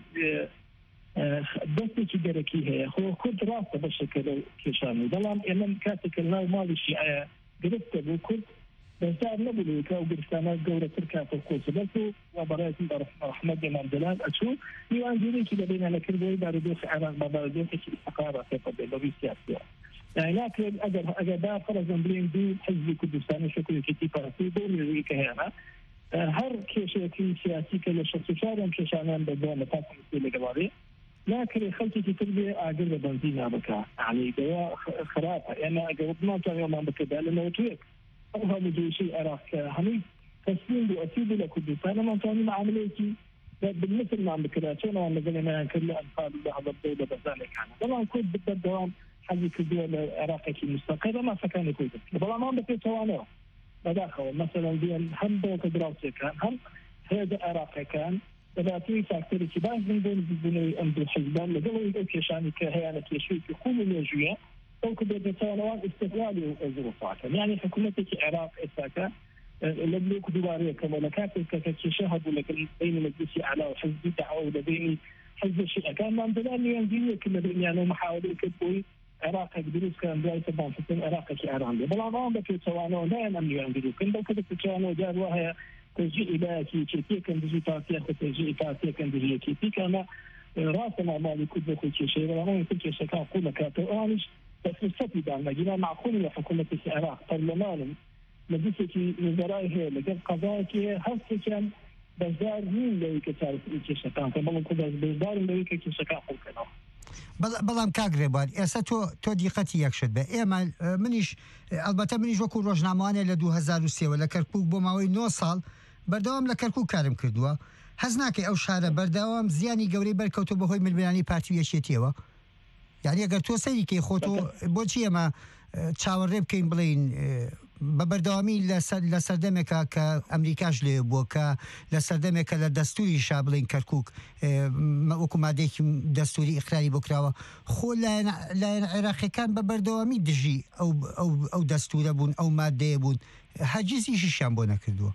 دستي دركي هي هو كنت راسه بشكل كيشاني دلام إمام كاتك الناو مالي شيء قربت أبو كنت بزار نبلي كأو قرستانا قورة تركات القوس بسو وبرأيت أحمد إمام دلال أشو يوان جيري كده بينا لكربوي باردوخ عراق باردوخ كي استقارة تقبل لبي سياسية يعني لكن أجر دا فرزن بلين دو حزبي كردستاني شكل كتي بارتي دون يويك هنا هر كيشي سياسي كلا شخص شارم كيشانان بدون متاكم سيلي قباري لكن خلتي تربية أجر بنزين بكا يعني دواء خرافة أنا جاوبنا كان يوم بكذا لأنه تويك أوها مجيشي عراق همي تسليم بأسيب لكردستان ما كان معاملتي بالمثل ما بكذا شو أنا مثلا ما كل أنفال هذا الدولة بذلك أنا طبعا كنت بالدوام حاجة كدول عراق كي مستقرة ما سكان كويت طبعا ما بكذا سوانه بداخل مثلا دين هم دوك دراسة كان هم هذا عراق كان تبعتي فاكتوري كبار من دون أمد الحزبان لقوا يكشاني كهيانة يشوي في كل الوجوه أو كده بتوانوان استقلالي وظروفات يعني حكومتك العراق إساكا لبلوك دوارية كملكات كشهدوا لكن بين مجلس أعلى وحزب دعوة ولبين حزب الشيعة كان ما عندنا ينزلوا كل بين يعني محاولة كتبوي عراق بدروس كان جاي تبان في العراق كإيران بلا ما بكي توانو لا ينمي ينزلوا كن لو كده توانو جاروا هي تجي إلى كي كان بيجي تاسيا تجي تاسيا كان بيجي كي كان راسنا مالي كده كل شيء ولا ما يمكن شيء كان كله كاتوانش بس السبب ده مجينا معقول حكومة العراق برلمان مجلس وزراء هي لكن قضاء كي هسه كان بزار مين لو كتار كي شكان كمان كده بزار لو كي شكان كنا بەڵام کاگرێبار ئێستا تۆ دیقەتی یەک شت بە ئێمە منیش ئەلبەتە منیش وەکو ڕۆژنامەوانێ لە 2023 لە کەرکووک بۆ ماوەی 9 ساڵ بەردەوام لە کەرکووک کارم کردووە هەز ناکەی ئەو شارە بەردەوام زیانی گەورەی بەرکەوتۆ بەهۆی ململانی پارتی یەکێتیەوە یعنی ئەگەر تۆ سەریکەی خۆتۆ بۆچی ئەمە چاوەڕێ بکەین بڵین بە بەردەوامی لە سەردەمێکە کە ئەمریکاش لێ بووە کە لە سەردەمێکە لە دەستوری شا بڵین کەرکووک وەکو مادێکی دەستوری ئیقراری بۆ کراوە خۆ لایەن عێراقیەکان بە بەردەوامی دژی ئەو دەستورە بوون ئەو مادەیە بوون هەرگیزیشیان بۆ نەکردووە.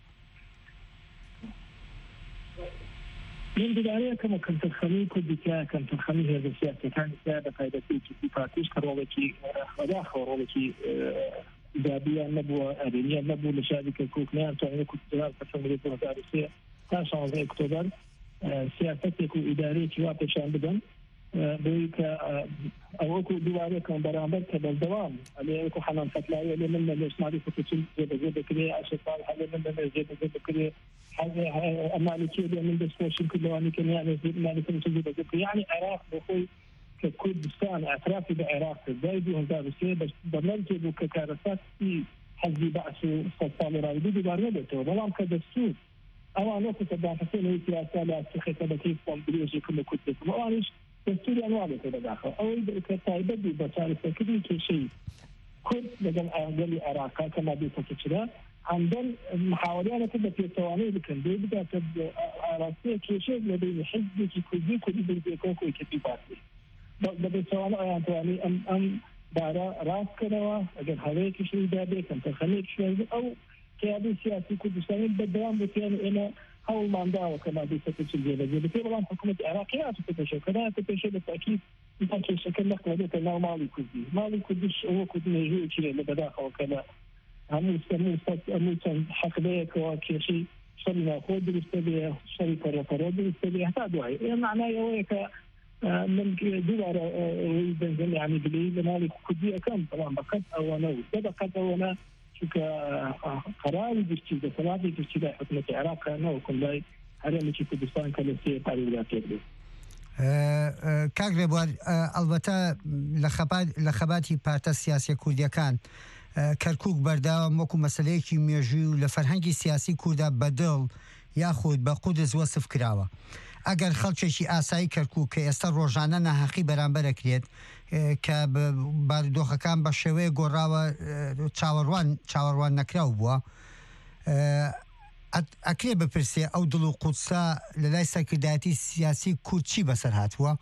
من بداية كنت الخليل كردكا كنت الخليل هذا السياسة كان سيادة قايدتي في بارتيش كرولتي وداخل رولتي إيجابية نبوة أدينية نبوة لشركة كوكنان تعمل كنت جلال كفمرية الرئيسية تاشا في أكتوبر سياستك إدارية كواب شان بدن بيك أو كو دواري كان برامبر كبالدوام اللي يكون حنان فتلاوي اللي من الإسماعيلي فتشل زيادة كده عشان اللي من زيادة كده هذا أمالكية من دستوشن كلواني كان يعني مالكية زيادة كده يعني عراق بخوي ككردستان اعترافي بعراق زايدي هم دارسيه بس برنامج ككارثات في حزب بعث استقبال رايدي ببرنامجه بلام كدستور أو أنا كنت داخل هي سياسة لا تخطى كيف تنبريج كل كتب وأنيش دستور أنواع كده داخل أو كتايبة ببشار فكري كشيء كل لجن أهل العراق كما بيتكشلا عندن محاولة كده في التواني لكن بيبدأ كده عراقية كشيء لديه حزب كل بيكون كوي كتيباتي بدي سؤال يعني أم دارا راس كذا أجل هذيك شيء دابي كم تخليك شيء أو كيابي سياسي كردستاني بدوام بتيان إلى أول ما نداو كما بيستفيد الجيل بتيان والله حكومة العراقية تتشكل كذا تتشكل بالتأكيد يمكن شكل نقل ذات النوع مالي كردش هو كرد نيجي شيء اللي بداخل وكذا هم يستمر حقبيك وكشيء شرنا خود بالسبيع شركة رفرود بالسبيع حتى دعي معناه يويك من دولار بنزل يعني بلي مالي كردية كم طبعا بقت أو أنا بقت أو أنا شو كقرار بيشتغل سلامي بيشتغل حكومة العراق أنا وكل هذا اللي في كردستان كله شيء تعريضات كده. كاغري بوار البته لخباتی پارتە سیاسی کوردیەکان کەرکووک بەرداوام وەکو مەسەلەیەکی مێژووی و لە فەرهەنگی سیاسی کووردا بەدڵ یاخود بە قودس وەسف کراوە. ئەگەر خەڵکێکی ئاسایی کەرکووک کە ئێستا ڕۆژانە ناحەقی بەرامبەرەکرێت کە بارودۆخەکان بە شێوەیە گۆڕاوە چاوەڕوان نەکراو بووە ئەکرێ بپرسێ ئەو دڵ و قودسە لە لای سەرکردایەتی سیاسی کورد چی بەسەر هاتووە؟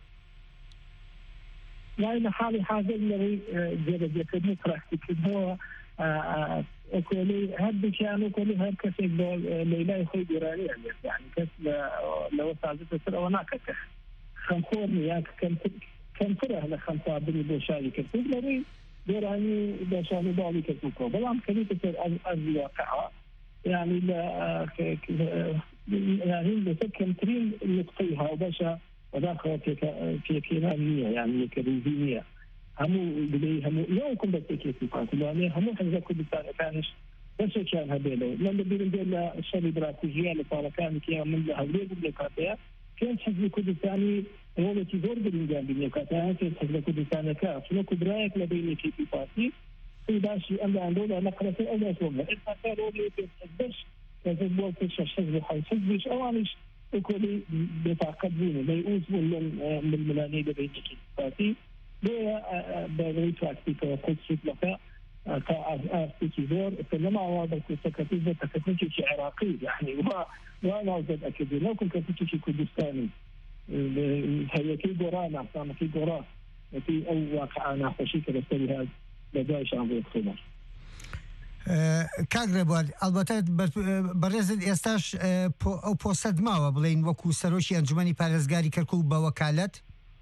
يعني حالي حاضر لي جد كده براكتيك هو كولي هاد كانوا كولي هاد كسب ليلى يخوي إيراني يعني كس لو صادت ترى وانا كس خمسورني يعني كم ترى لخمسة بني بوشاري كسب لي إيراني بوشاري بالي كسبكو بلام كذي تصير الواقع يعني لا يعني بسكن ترين نقطيها وباشا وداخل في كيمانية يعني كريزينية همو بدي همو يومكم بس كيف يقاتلوا يعني همو حزب كردستان كانش بس كان هذيله لما بيرجع الشريط الاستراتيجية اللي صار كان كيا من هذول البلوكاتيا كان حزب كردستاني هو اللي تزور بالإنجاز بالبلوكاتيا كان حزب كردستان كا شنو كبرايك لبين كيف يقاتل في باشي أما عندنا نقرأ في أول أسبوع إذا كانوا اللي تحدش كذب وقت حزب حزبش أوانش وكل بتعقدين لا يوزن من الملاني بيجي كذي ده بريتراكتي كقدس لك كأستيزور فلما هذا السكتيزة تكتيك عراقي يعني وأنا أقدر أكيد لو كنت تكتيك كردستاني هي كي قرانا كان كي قرا في أو واقع أنا خشيت بسبب هذا بدايش عم بيختمر کاگرێ بوار ئەلبەتە بەڕێزت ئێستاش ئەو پۆستەت ماوە بڵین وەکو سەرۆکی ئەنجومەنی پارێزگاری کەرکووک بە وەکالەت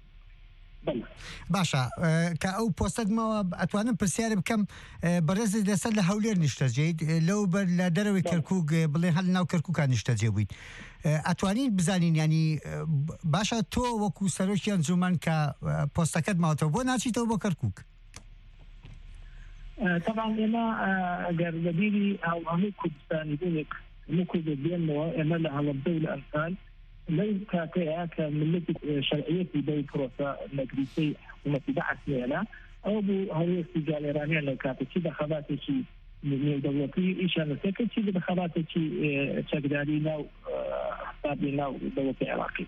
باشە کە ئەو پۆستەت ماوە ئەتوانم پرسیارە بکەم بەڕێزت لەسەر لە هەولێر نیشتەجێیت لەو بەر لە دەرەوەی کەرکووک بڵێن هەل ناو کەرکووکان نیشتەجێ بوویت ئەتوانین بزانین ینی باشە تۆ وەکو سەرۆکی ئەنجومەن کە پۆستەکەت ماوەتەوە بۆ ناچیتەوە بۆ کەرکووک طبعا انا جربيلي او عمو كردستاني بونك مو كردين انا لها الدولة امثال ليس كاكيا كملة شرعيتي بي بروسا مجلسي حكومة بحث لنا او بو هو استجال ايرانيا لو كانت كده خباتي شي من دولتي ايش انا سكت شي بخباتي شي تقدارينا وحسابينا ودولتي عراقي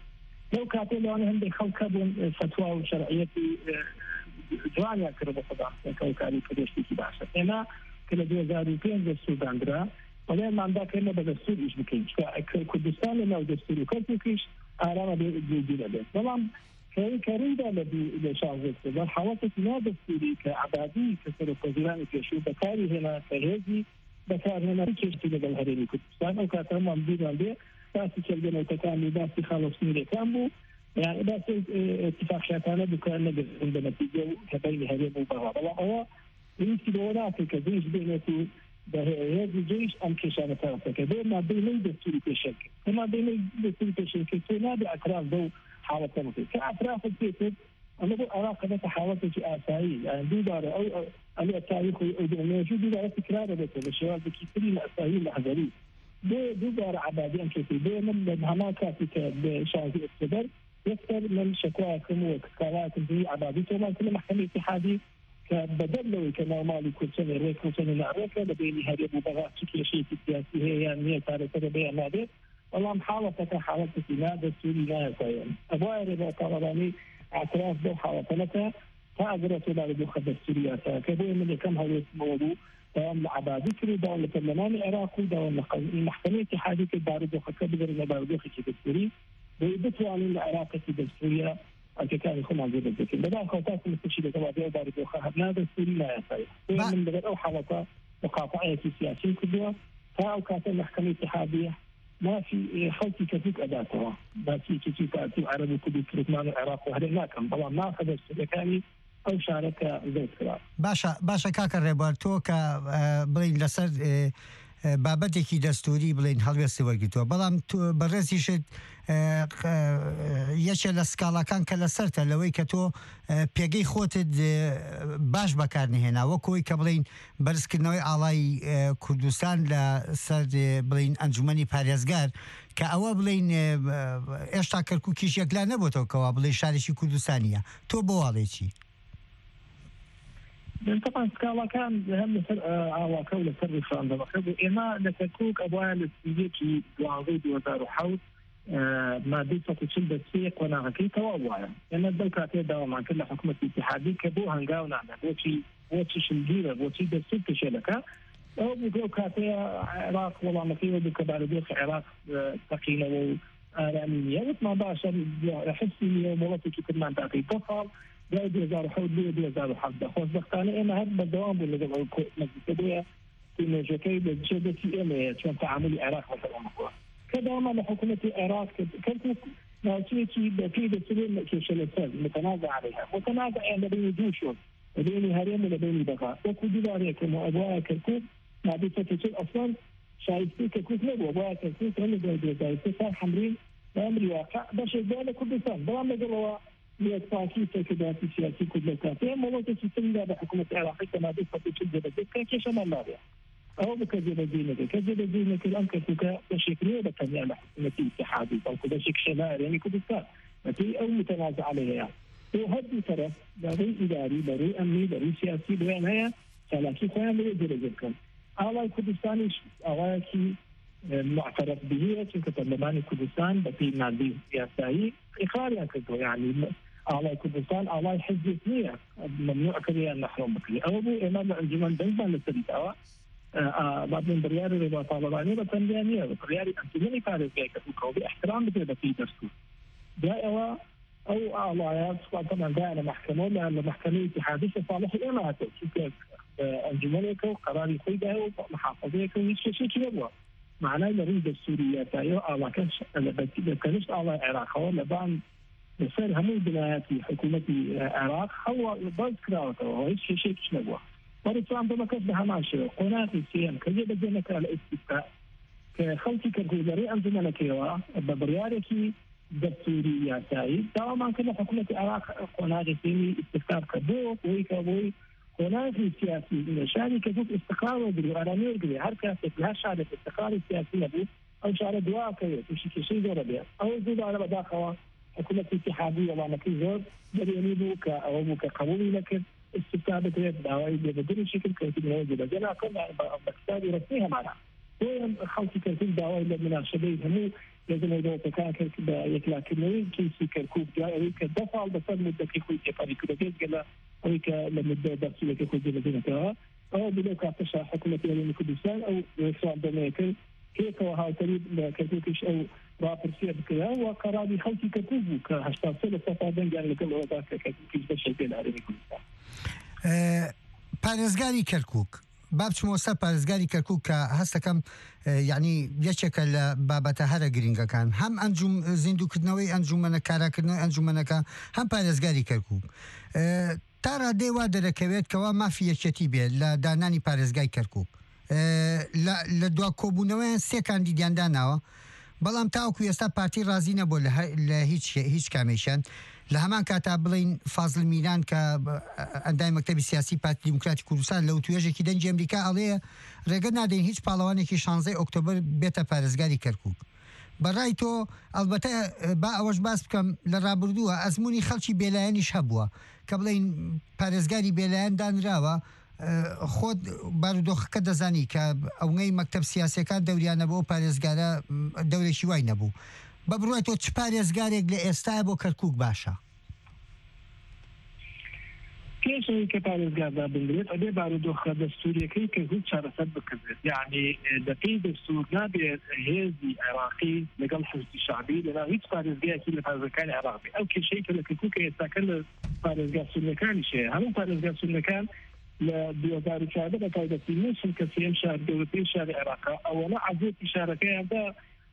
لو كاتب لو أنا هم بيخلقون فتوى وشرعية جوانيا كربو صداق كوكالي كدشتي كباشا أنا كلا 2002 دستور داندرا ولا ما عندك إلا بدستور إيش بكيش كردستان لما دستور كردكيش آراما بيجينا به طبعا كريدة الذي شاهدت بل حاولت لا دستوري كعبادي كسر القدران كشو بكاري هنا كهزي بكار هنا كشتي لدى الهريني كردستان أو كاتم مبدينا به باسي كردنا وتكامل باسي خلص ميري كامبو يعني بس اتفاق شاتانا بكان نقل عند نتيجة كبين هريم وبغا والله هو يمكن دولا في كزيش بينتي هذا الجيش أم كيشانة ثلاثة كذا ما بين دستوري كشركة ما بين دستوري كشركة سنا بأطراف دو حالة ثلاثة كأطراف الكتب أنا بقول علاقة تحاولت في آسائي يعني دوباره أو على التاريخ موجود دوباره تكرار بيته الشباب كثيرين آسائي لحظري دوباره عبادي أم كتب من هناك في بشاهد الصدر يكثر من شكواكم وكالاتكم في عبادي وما كل محكمة اتحادي كبدل كما مالي كل سنة ريك كل سنة نعرف لبيني هذه مباراة شكل شيء سياسي هي يعني هي تاريخ بيع نادر والله محاولة في نادر السوري لا يسايم أبوي ربا طلباني اعتراف دو حاولتها فأقرأت إلى الدخل السورية كبير من كم هو موضوع دوام العبادي كري دوام البرلمان العراقي دوام المحكمة اتحادية البارد وخكبر البارد وخكبر السوري ويبتوا عن العراق في السورية كان يكون عن جبل ذكي بدأ خطات مستشفى تبادل بارد وخها هذا السوري لا يسايم من بدأ أو حالة مقاطعية سياسية كلها فأو كانت المحكمة الاتحادية ما في خلطي كثير أداتها بس في كثير تأتي عربي كبير تركمان العراق وهذا ما كان طبعا ما أخذ السلكاني أو شارك زيت كلام باشا كاكر ريبارتو كبلين لسر بابەتێکی دەستوری بڵین هەڵوێستی وەرگتووە بەڵام بەڕێزیشت یەکێ لە سکاڵەکان کە لەسەرتە لەوەی کە تۆ پێگەی خۆتت باش بەکارنهێنا وەکۆی کە بڵین بەرزکردنەوەی ئاڵای کوردستان لە سەر بڵین ئەنجومەنی پارێزگار کە ئەوە بڵین ئێشتا کەرکووکیش یەکلا نەبووتەوە کەوا بڵێ شارێکی کوردستانیە تۆ بۆ واڵێکی طبعا سكالا كان هم مثل عواكو لسر رفان دمخب إما لتكوك أبوها للسيكي دوانغي دوزار وحوت ما ديسة تشل بسيق ونعكي تواوايا يعني الدوكاتي دوام عن كل حكومة اتحادي كبو هنقاو نعمل ووشي شلجيرة ووشي بسيط تشلكا أو بوكاتي عراق والله مكيوة بكبار دوخ عراق تقينة وآرامية وما باشا رحسي ومغطي كترمان تاقي بفضل لا 2007 لا 2007 خوشبختانه انا هذا الدوام اللي قبل مجلس في نجاكي بجدة إيمية كان تعامل العراق مثلا كذا ما حكومة العراق كانت ناسيتي بكيد سليم كشلتات متنازع عليها متنازع يعني بين دوشون بين هرم وبين بقاء وكل ذلك كما أبوها كركوك ما بيتكتل أصلا شايفتي كركوك نبو أبوها كركوك هم جاي صار حمرين بأمر واقع باش ذلك كل سنة بلا مجروا لتاكيد تكدات سياسي كلها موضوع تسلم بحكومة العراق كما بيفتح جدة كان كشمال لابيا أو بكذب دينك الأمر كذا بشكل بتنيا حكومة الاتحادية أو كذا شكل شمال يعني كردستان أو متنازع عليها يعني وهذه طرف بري إداري بري أمني بري سياسي بين هي ثلاثة خيام بيجري كان على كردستان أواكي معترف به كبرلمان كردستان بطي نادي سياسي إخاريا كده يعني على كردستان على حزب اثنين ممنوع كذا نحرم بكري أو إمام الأنجمن دائما للتريثة بعدين برياري ربا طالباني بتنجانية برياري أنتمني فارس جاي كتوكو باحترام بتبقى في دستور جاء أو على طبعا جاء محكمة لأن محكمة اتحادية صالح الإمارات شوف أنجمنك وقراري خيده ومحافظيك ويش كذا معناه نريد السورية تايو على كش كنش على العراق هو لبان بصير همو بنايات حكومة العراق هو بس كراوته هو هيك شيء شنو فريسان بمكان بهماشي قناة السيم كذي بدينك على استفتاء كخلتي كرجوري أنزلنا كيوا ببرياركي دستورية تاي طبعا كنا حكومة العراق قناة السيم استفتاء كبو ويكابوي هناك سياسي شاري كذوق استقرار ودري أرامي ودري حركة لها شارة استقرار السياسي نبو أو شارة دواء كي تشي شيء زور بيا أو زود على بداخل حكومة اتحادية وما نكي زور بريني بوك أو بوك قبولي لك استفتاء بتريد دعوة بدري شكل كيف نوجد جنا كنا بكتابي رسميها معنا هو خلطي كيف دعوة من الشباب هم لازم يدوتكان يكلاكنوي كيسي كركوك جاء كدفع بسر مدة خوي كفاري كده قال أو لمدة درسية كخوي جلدينتها أو بلوكا تشا حكومة يمين كردستان أو سواء دميكل كيف وها تريد كركوكش أو رابر سير كذا وقراري خلتي كركوك كهشتان سنة صفادن قال لك الوضع كركوكش بشكل عربي كردستان. پارێزگاری کەرکووک بابچمەوە سەر پارێزگاری کەرکووک کە هەستەکەم یعنی یەکێکە لە بابەتە هەرە گرنگەکان هەم ئەنجوم زیندووکردنەوەی ئەنجومەنە کاراکردنەوەی ئەنجومەنەکە هەم پارێزگاری کەرکووک تا ڕادێ وا دەرەکەوێت کەوا مافی یەکێتی بێت لە دانانی پارێزگای کەرکووک لە دوا کۆبوونەوەیان سێ کاندیدیان داناوە بەڵام تاوەکو ئێستا پارتی ڕازی نەبوو لە هیچ کامیشان لە هەمان کاتا بڵین فازڵ میران کە ئەندای مەکتەبی سیاسی پارتی دیموکراتی کوردستان لەو توێژێکی دەنجی ئەمریکا ئەڵەیە ڕێگە نادەین هیچ پاڵەوانێکی 16 ئۆکتۆبر بێتە پارێزگاری کەرکووک بەڕای تۆ ئەلبەتە با ئەوەش باس بکەم لە ڕابردووە ئەزمموی خەڵکی بێلایەنیش هەبووە کە بڵین پارێزگاری بێلایەن دانراوە خۆت بارودۆخەکە دەزانی کە ئەوەی مەکتەب سیاسەکان دەوریانە بۆ پارێزگارە دەورێکی وای نەبوو بە بڕای تۆ چ پارێزگارێک لە ئێستای بۆ کەرکووک باشە پێشەوەی کە پارێزگاردا بنرێت ئەبێ بارودۆخە دەستوریەکەی کەرکووک چارەسەر بکردێت یعنی دەپێی دەستور نابێت هێزی عێراقی لەگەڵ حزبی شعبی لەناو هیچ پارێزگایەکی لە پارێزگاکانی عێراق بێ ئەو کێشەی کە لە کەرکووک ئێستاکە لە پارێزگا سونیەکانیش هەیە هەموو پارێزگا سونیەکان لە 2014 بە تایبەتی مووسڵ کە سێم شار دەوڵەتی شاری عێراقا ئەوەنە عەزێتی شارەکەیاندا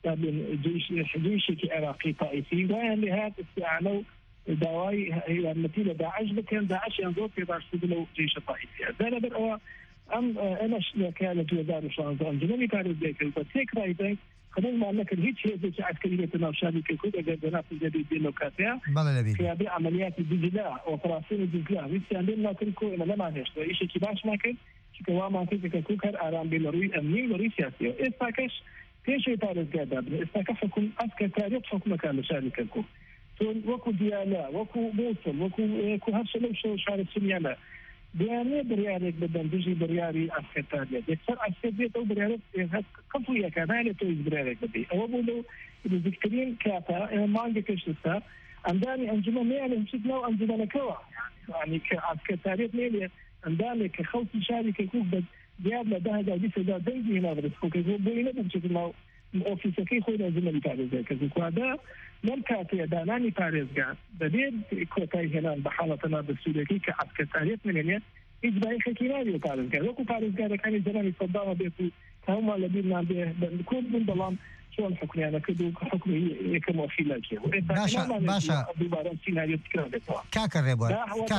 جيشێکی عێراقی تائیفی وایان لێ هات استیعانە و داوای یارمەتی لە داعش بکەن داعشیان زۆر پێ باشتر لەو جێشە تائیفیە لەبەر ئەوە ئەمەش لەکە لە 2016 ئەنجومەنی پارێزگای کەرکووک تێک ڕایدەنگ خەڵکمان نەکرد هیچ هێزێکی عەسکەری بێتە ناو شاری کەرکووک ئەگەر دەناسی جەدید بێ لەو کاتەیە کە عملیاتی دیجلا ئۆپراسیۆنی دیجلا هیچیان بێن ناکرد و ئێمە نەمان هێشتەوە ئیشێکی باشمان کرد چونکە وامان کرد کە کەرکووک هەر ئارام بێ لە ڕووی ئەمنی و لە ڕووی سیاسیەوە ئێستاکەش پێشەوەی پارێزگاردا بن ئێستاکە ئەسکەرتاریەت حکومەکان لە شاری کەرکووک تۆ وەکو دیالە وەکو مووسڵ وەکو هەر شە لەو شارە سونیانە دیانێ بڕیارێک بدەن دژی بڕیاری ئەسکەرتاریەت یەکسەر ئەسکەر بێت ئەو بڕیارەت قەفویەکان نایێت تۆ هیچ بڕیارێک بدەی ئەوە بوو لەو نزیکترین کاتە ئێمە مانگێکەش ئێستا ئەندانی ئەنجومە نەیانە هیچ ناو ئەنجومەنەکەوە یعنی کە ئەسکەرتاریەت نێنێ ئەندامێک کە خەڵکی شاری کەرکووک بە دیار لە 2020 دەنگی هێنابێت کۆکەکە بۆی نەبوو ناو ئۆفیسەکەی خۆی لازمەی پارێزگای کەرکووکوادا لەم کاتەیە دانانی پارێزگا دەبێت کۆتایی هێنان بە حاڵەتە نادەستوورەکەی کە ئەسکەرتاریەت نمێنێت هیچ بایخێکی نابێت پارێزگا وەکو پارێزگارەکانی زمانی سەداوە بێت و هەمومان لەبیر نابێ کۆت بوون بەڵام چۆن حکومیانە کرد و حکمی یەکەم وەفیلاکێ باشە دووبارە سیناریۆ تکرار بێتەوە کاکە ڕێبوار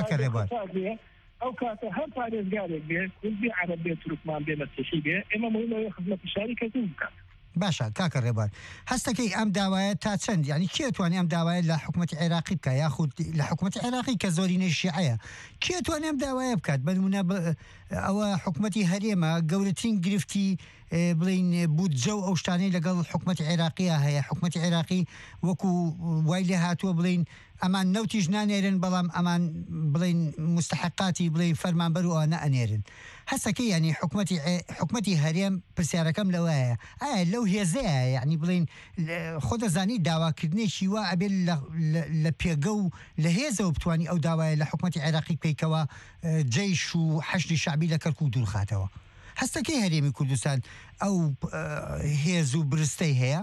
ئەو کاتە هەر پارێزگارێک بێ کوردی عەرەب بێ تورکمان بێ مەسیحی بێ ئێمە مهمەوەی خزمەتی شاری کەرکووک بکات باشە کاکە ڕێبوار هەستەکەی ئەم داوایە تا چەند یعنی کێ توانێ ئەم داوایە لە حکومەتی عێراقی بکە یاخود لە حکومەتی عێراقی کە زۆرینەی شیعەیە کێ توانێ ئەم داوایە بکات بەنمونە ئەوە حکومەتی هەرێمە گەورەترین گرفتی بڵین بودجە و ئەو شتانەی لەگەڵ حکومەتی عێراقیە هەیە حکومەتی عێراقی وەکو وای لێ هاتووە بڵین ئەمان نەوتیش نانێرن بەڵام ئەمان بڵین مستحقاتی بڵین فەرمانبەر و ئەوانە ئەنێرن هەستەکەی ینی حکومەتی هەرێم پرسیارەکەم لەوەیە ئایا لەو هێزەیە یعنی بڵین خۆ دەزانی داواکردنێکی وا ئەبێت لە پێگە و لە هێزەوە بتوانی ئەو داوایە لە حکومەتی عێراقی بکەیتەوە جەیش و حەشری شعبی لە کەرکووک دوورخاتەوە هەستەکەی هەرێمی کوردستان ئەو هێز و برستەی هەیە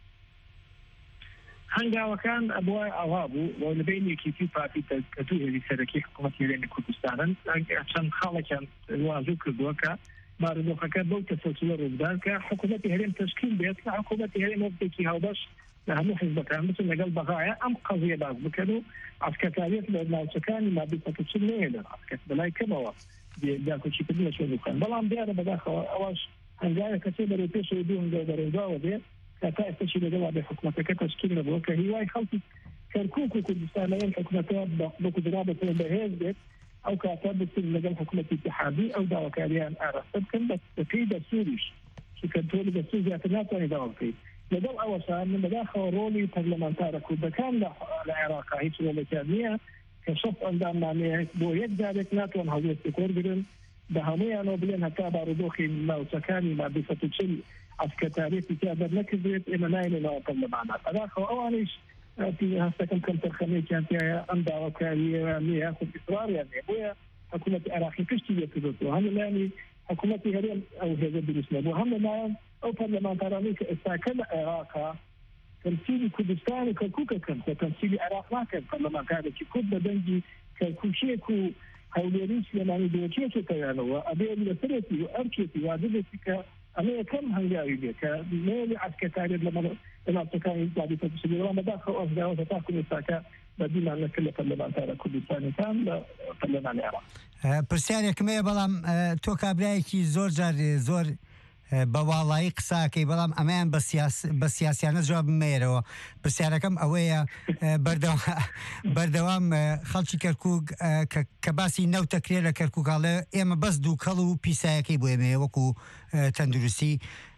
هەنگاوەکان ئەبووە ئەوا بوو بۆ لەبین یەکێتی پارتی کەتوو هێزی سەرەکی حکوومەتی هەرێمی کوردستانن چەند خاڵێکیان واژوو کردووە کە بارودۆخەکە بەو تەسەلسولە ڕوودان کە حکوومەتی هەرێم تشکیل بێت کە حکوومەتی هەرێم وەختێکی هەڵبەش لە هەموو حیزبەکان بچن لەگەڵ بەغایە ئەم قەزیە باز بکەن و ئەسکەرتاریەت لە ناوچەکانی مادی تەکەچل نێنن ئەسکەرت بەلای کەمەوە داکۆچیکردنە شوێ بکەن بەڵام دیارە بەداخەوە ئەوەش هەنگاوە کەسێ بەرەو پێشەوەی دوو هەنگاو بەرەوداوە بێ تا ئێستاشی لەگەڵا بێ حکوومەتەکە تشکیل نەبووە کە هیوای خەڵکی کەرکووک و کوردستانەوەی حکوومەتە بە قودرا بەتەوە بەهێز بێت ئەو کاتە بچن لەگەڵ حکوومەتی اتحادی ئەو داواکاریان ئاراستە بکەن بە پێی دەستوریش چونکە تۆ لە دەستور زیاتر ناتوانێت داوا بکەیت لەگەڵ ئەوەشان من بەداخەوە ڕۆڵی پەرلەمانتارە کوردەکان لە عێراقا هیچ ڕۆڵێکیان نییە کە شەف ئەندامانەیە بۆ یەک جارێک ناتوان هەڵوێستی کۆرگرن بە هەمویانەوە بڵێن هەتا بارودۆخی ناوچەکانی مادی 140 عسكريتي تقدر نكذب إما نايل إلى برلمانات هذا أوانيش في هستكم كم ترخمي كانت أمدا وكالية ياخذ إصرار يعني أبويا حكومة عراقي كشتي يكذبوا هم يعني حكومة هرم أو هذا بالنسبة وهم ما أو برلمان تراني استاكل عراقا تمثيل كردستان وكركوك كان تمثيل العراق ما كان برلمان كان كرد بدنجي كركوشيكو هوليريس لماني دوكيتو تيانو أبي لسرتي وأركيتي وعددتك أنا كم هنجاوي بك مالي عسكري لما تكاين بعد تفصيل وما داخل أفضل وتأكل الساكا بدينا أن كل برلمان ترى كردستان كان برلمان العراق. پرسیارێک مەیە بەڵام تۆ کابرایەکی زۆر جار زۆر بەواڵایی قساکەی بەڵام ئەمەیان بە سیاسیانە جواب بمێرەوە پرسیارەکەم ئەوەیە بەردەوام خەڵکی کەرکووک کە باسی نەوتەکرێ لە کەرکووکاڵێ ئێمە بەس دوو کەڵ و پیسایەکەی بۆ ئێمە وەکو تەندروستی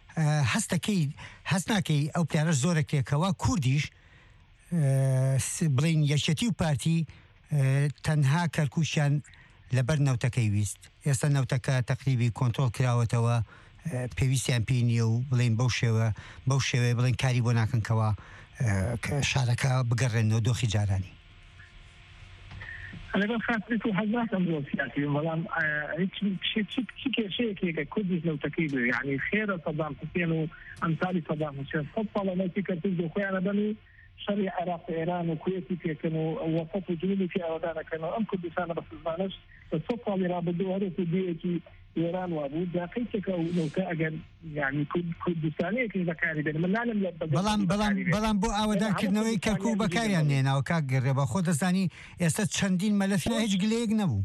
هەست ناکەی ئەو پیارەش زۆرەکرێکەوە کوردیش بڵین یەکێتی و پارتی تەنها کەرکووشیان لەبەر نەوتەکەی ویست ئێستا نەوتەکە تەقریبی کۆنترۆل کراوەتەوە پێویستیان پێی نییە و بڵین بەو شێوەیە بڵین کاری بۆ ناکەنکەوە شارەکە بگەڕێنەوە دۆخی جارانی أنا خاطرت وحزات أمر سياسي والله شيء كردي لو تكيده يعني خير صدام حسين وأمثال صدام حسين فضل ما تكتب أخويا بني شرق عراق إيران وكويتي كانوا وسط وجنوبي في أردن كانوا أم كردستان بس المانش الصفة اللي رابطوا هذا في إيران وأبو دقيقة لو كأجل يعني كردستانية كذا كاري بين من العالم بلان بو أودان كنوي كركوك بكاري أننا وكاجر بخود الثاني يستد شندين ملف لا هيج قليق نبو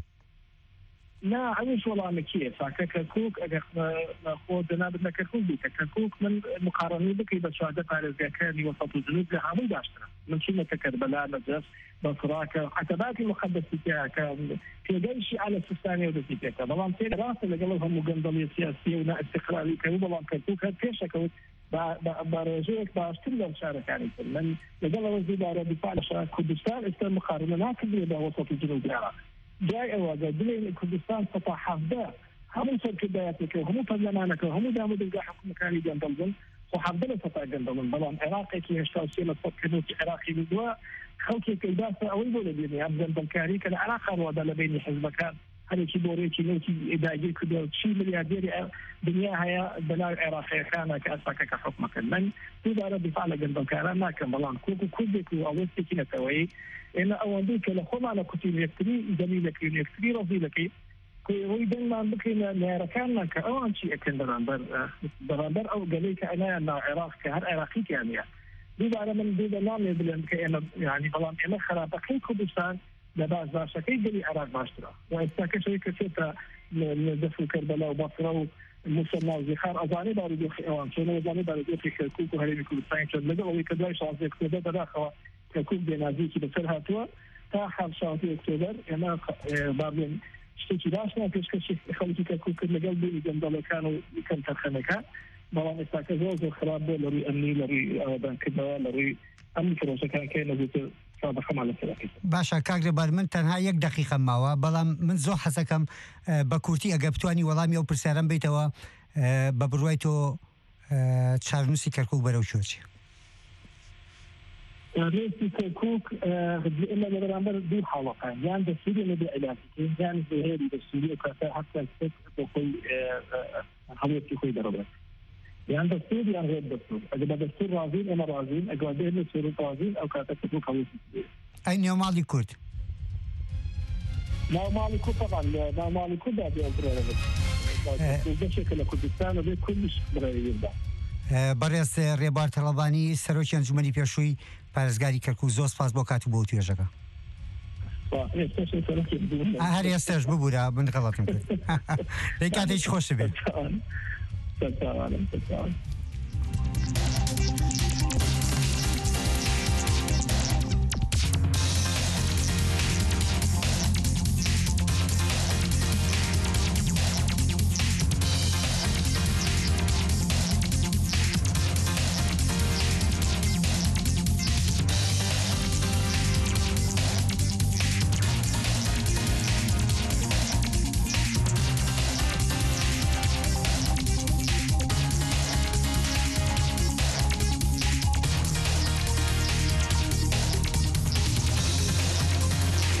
لا عايش والله مكيف كركوك أجر خودنا بدنا كركوك بيك كركوك من مقارنة بك إذا شهادة على زكاني وسط الجنوب لعمود 10 من شمة كربلاء نجف بصراك حتبات المقدس فيها في جيش على السستانية ودسيتها طبعا في راسه اللي قالهم مقندمية سياسية ونا استقرارية كوبا كركوك هالكيشة برجوك باشتغل شارك يعني من لقال وزير دفاع الشارع كردستان استلم مقارنة ما كبيرة بوسط الجنوب العراق جاي أواجه دليل كردستان سطح حفظه هم صار كباياتك وهم برلمانك وهم داموا دلقا حكم كاني جندلهم وحفظنا سطح جندلهم بلان عراقي كي هشتاوسي لصف كنوتي عراقي بدوا خلقي كيداسة أو يقول بيني أبدا بالكاري كان عراق الوضع لبيني حزبكان هذا كي دوريكي نوتي إداجي كدور شي مليارديري دنيا هيا بلاد عراقية كان كأساك كحكمك من تدار دفاع لجندل كان ما كان بلان كوكو كوبك وأوستي كنا توي إن أوليك لخم على كتير يكتري دليلك يكتري رضيلك ويدل ما بكينا نهاركان كأوان شيء أكن درندر أو قليك أنا العراق كهر عراقي يعني ديدا من ديدا نام يبلن كأنا يعني بلان أنا خرابقي كردستان لباس باشكي قلي عراق باشترا واستاك شيء كثيرة لدفو كربلاء وبصرة ومسلمة وزخار أزاني بارو دوخي أوان شنو أزاني بارو دوخي كركوك وهرمي كردستان شد لقوا ويكدواي شانسي أكتوبر داخل كركوك بنازيكي بسرها توا تا حال شانسي أكتوبر أنا بابين شتي داشنا كشكش خليكي كركوك لقوا بيني جندل كانوا يكن ترخمكا بلان استاك زوز وخراب لري أمني لري أودان كدوا لري أمني كروسا كان نزيت باشا کاگرێبار من تەنها 1 دقیقە ماوە بەڵام من زۆر حەزەکەم بە کورتی ئەگە بتوانی وەڵامی ئەو پرسیارەم بیتەوە بە بڕوای تۆ چارنووسی کەرکووک بەرەو چۆچی رئيسي كركوك إما لبرامبر دو حلقة يعني دستوري نبي علاقتين يعني زهيري دستوري وكذا حتى الست بقول حضرتك خوي دربك يعني دستور يعني غير دستور إذا دستور راضين أنا راضين أقول به دستور راضين أو كذا كركوك حضرتك أين يوم مالي كرد؟ لا مالي كرد طبعا لا مالي كرد أبي أقول بشكل كردستان وبي كلش برأيي بەڕێز ڕێبار تەڵەبانی سەرۆکی ئەنجومەنی پێشووی پارێزگاری کەرکووک زۆر سپاس بۆ کات و بۆ توێژەکە هەر ئێستاش ببوورە من غەڵەتم کرد لێ کاتێکی خۆش بێت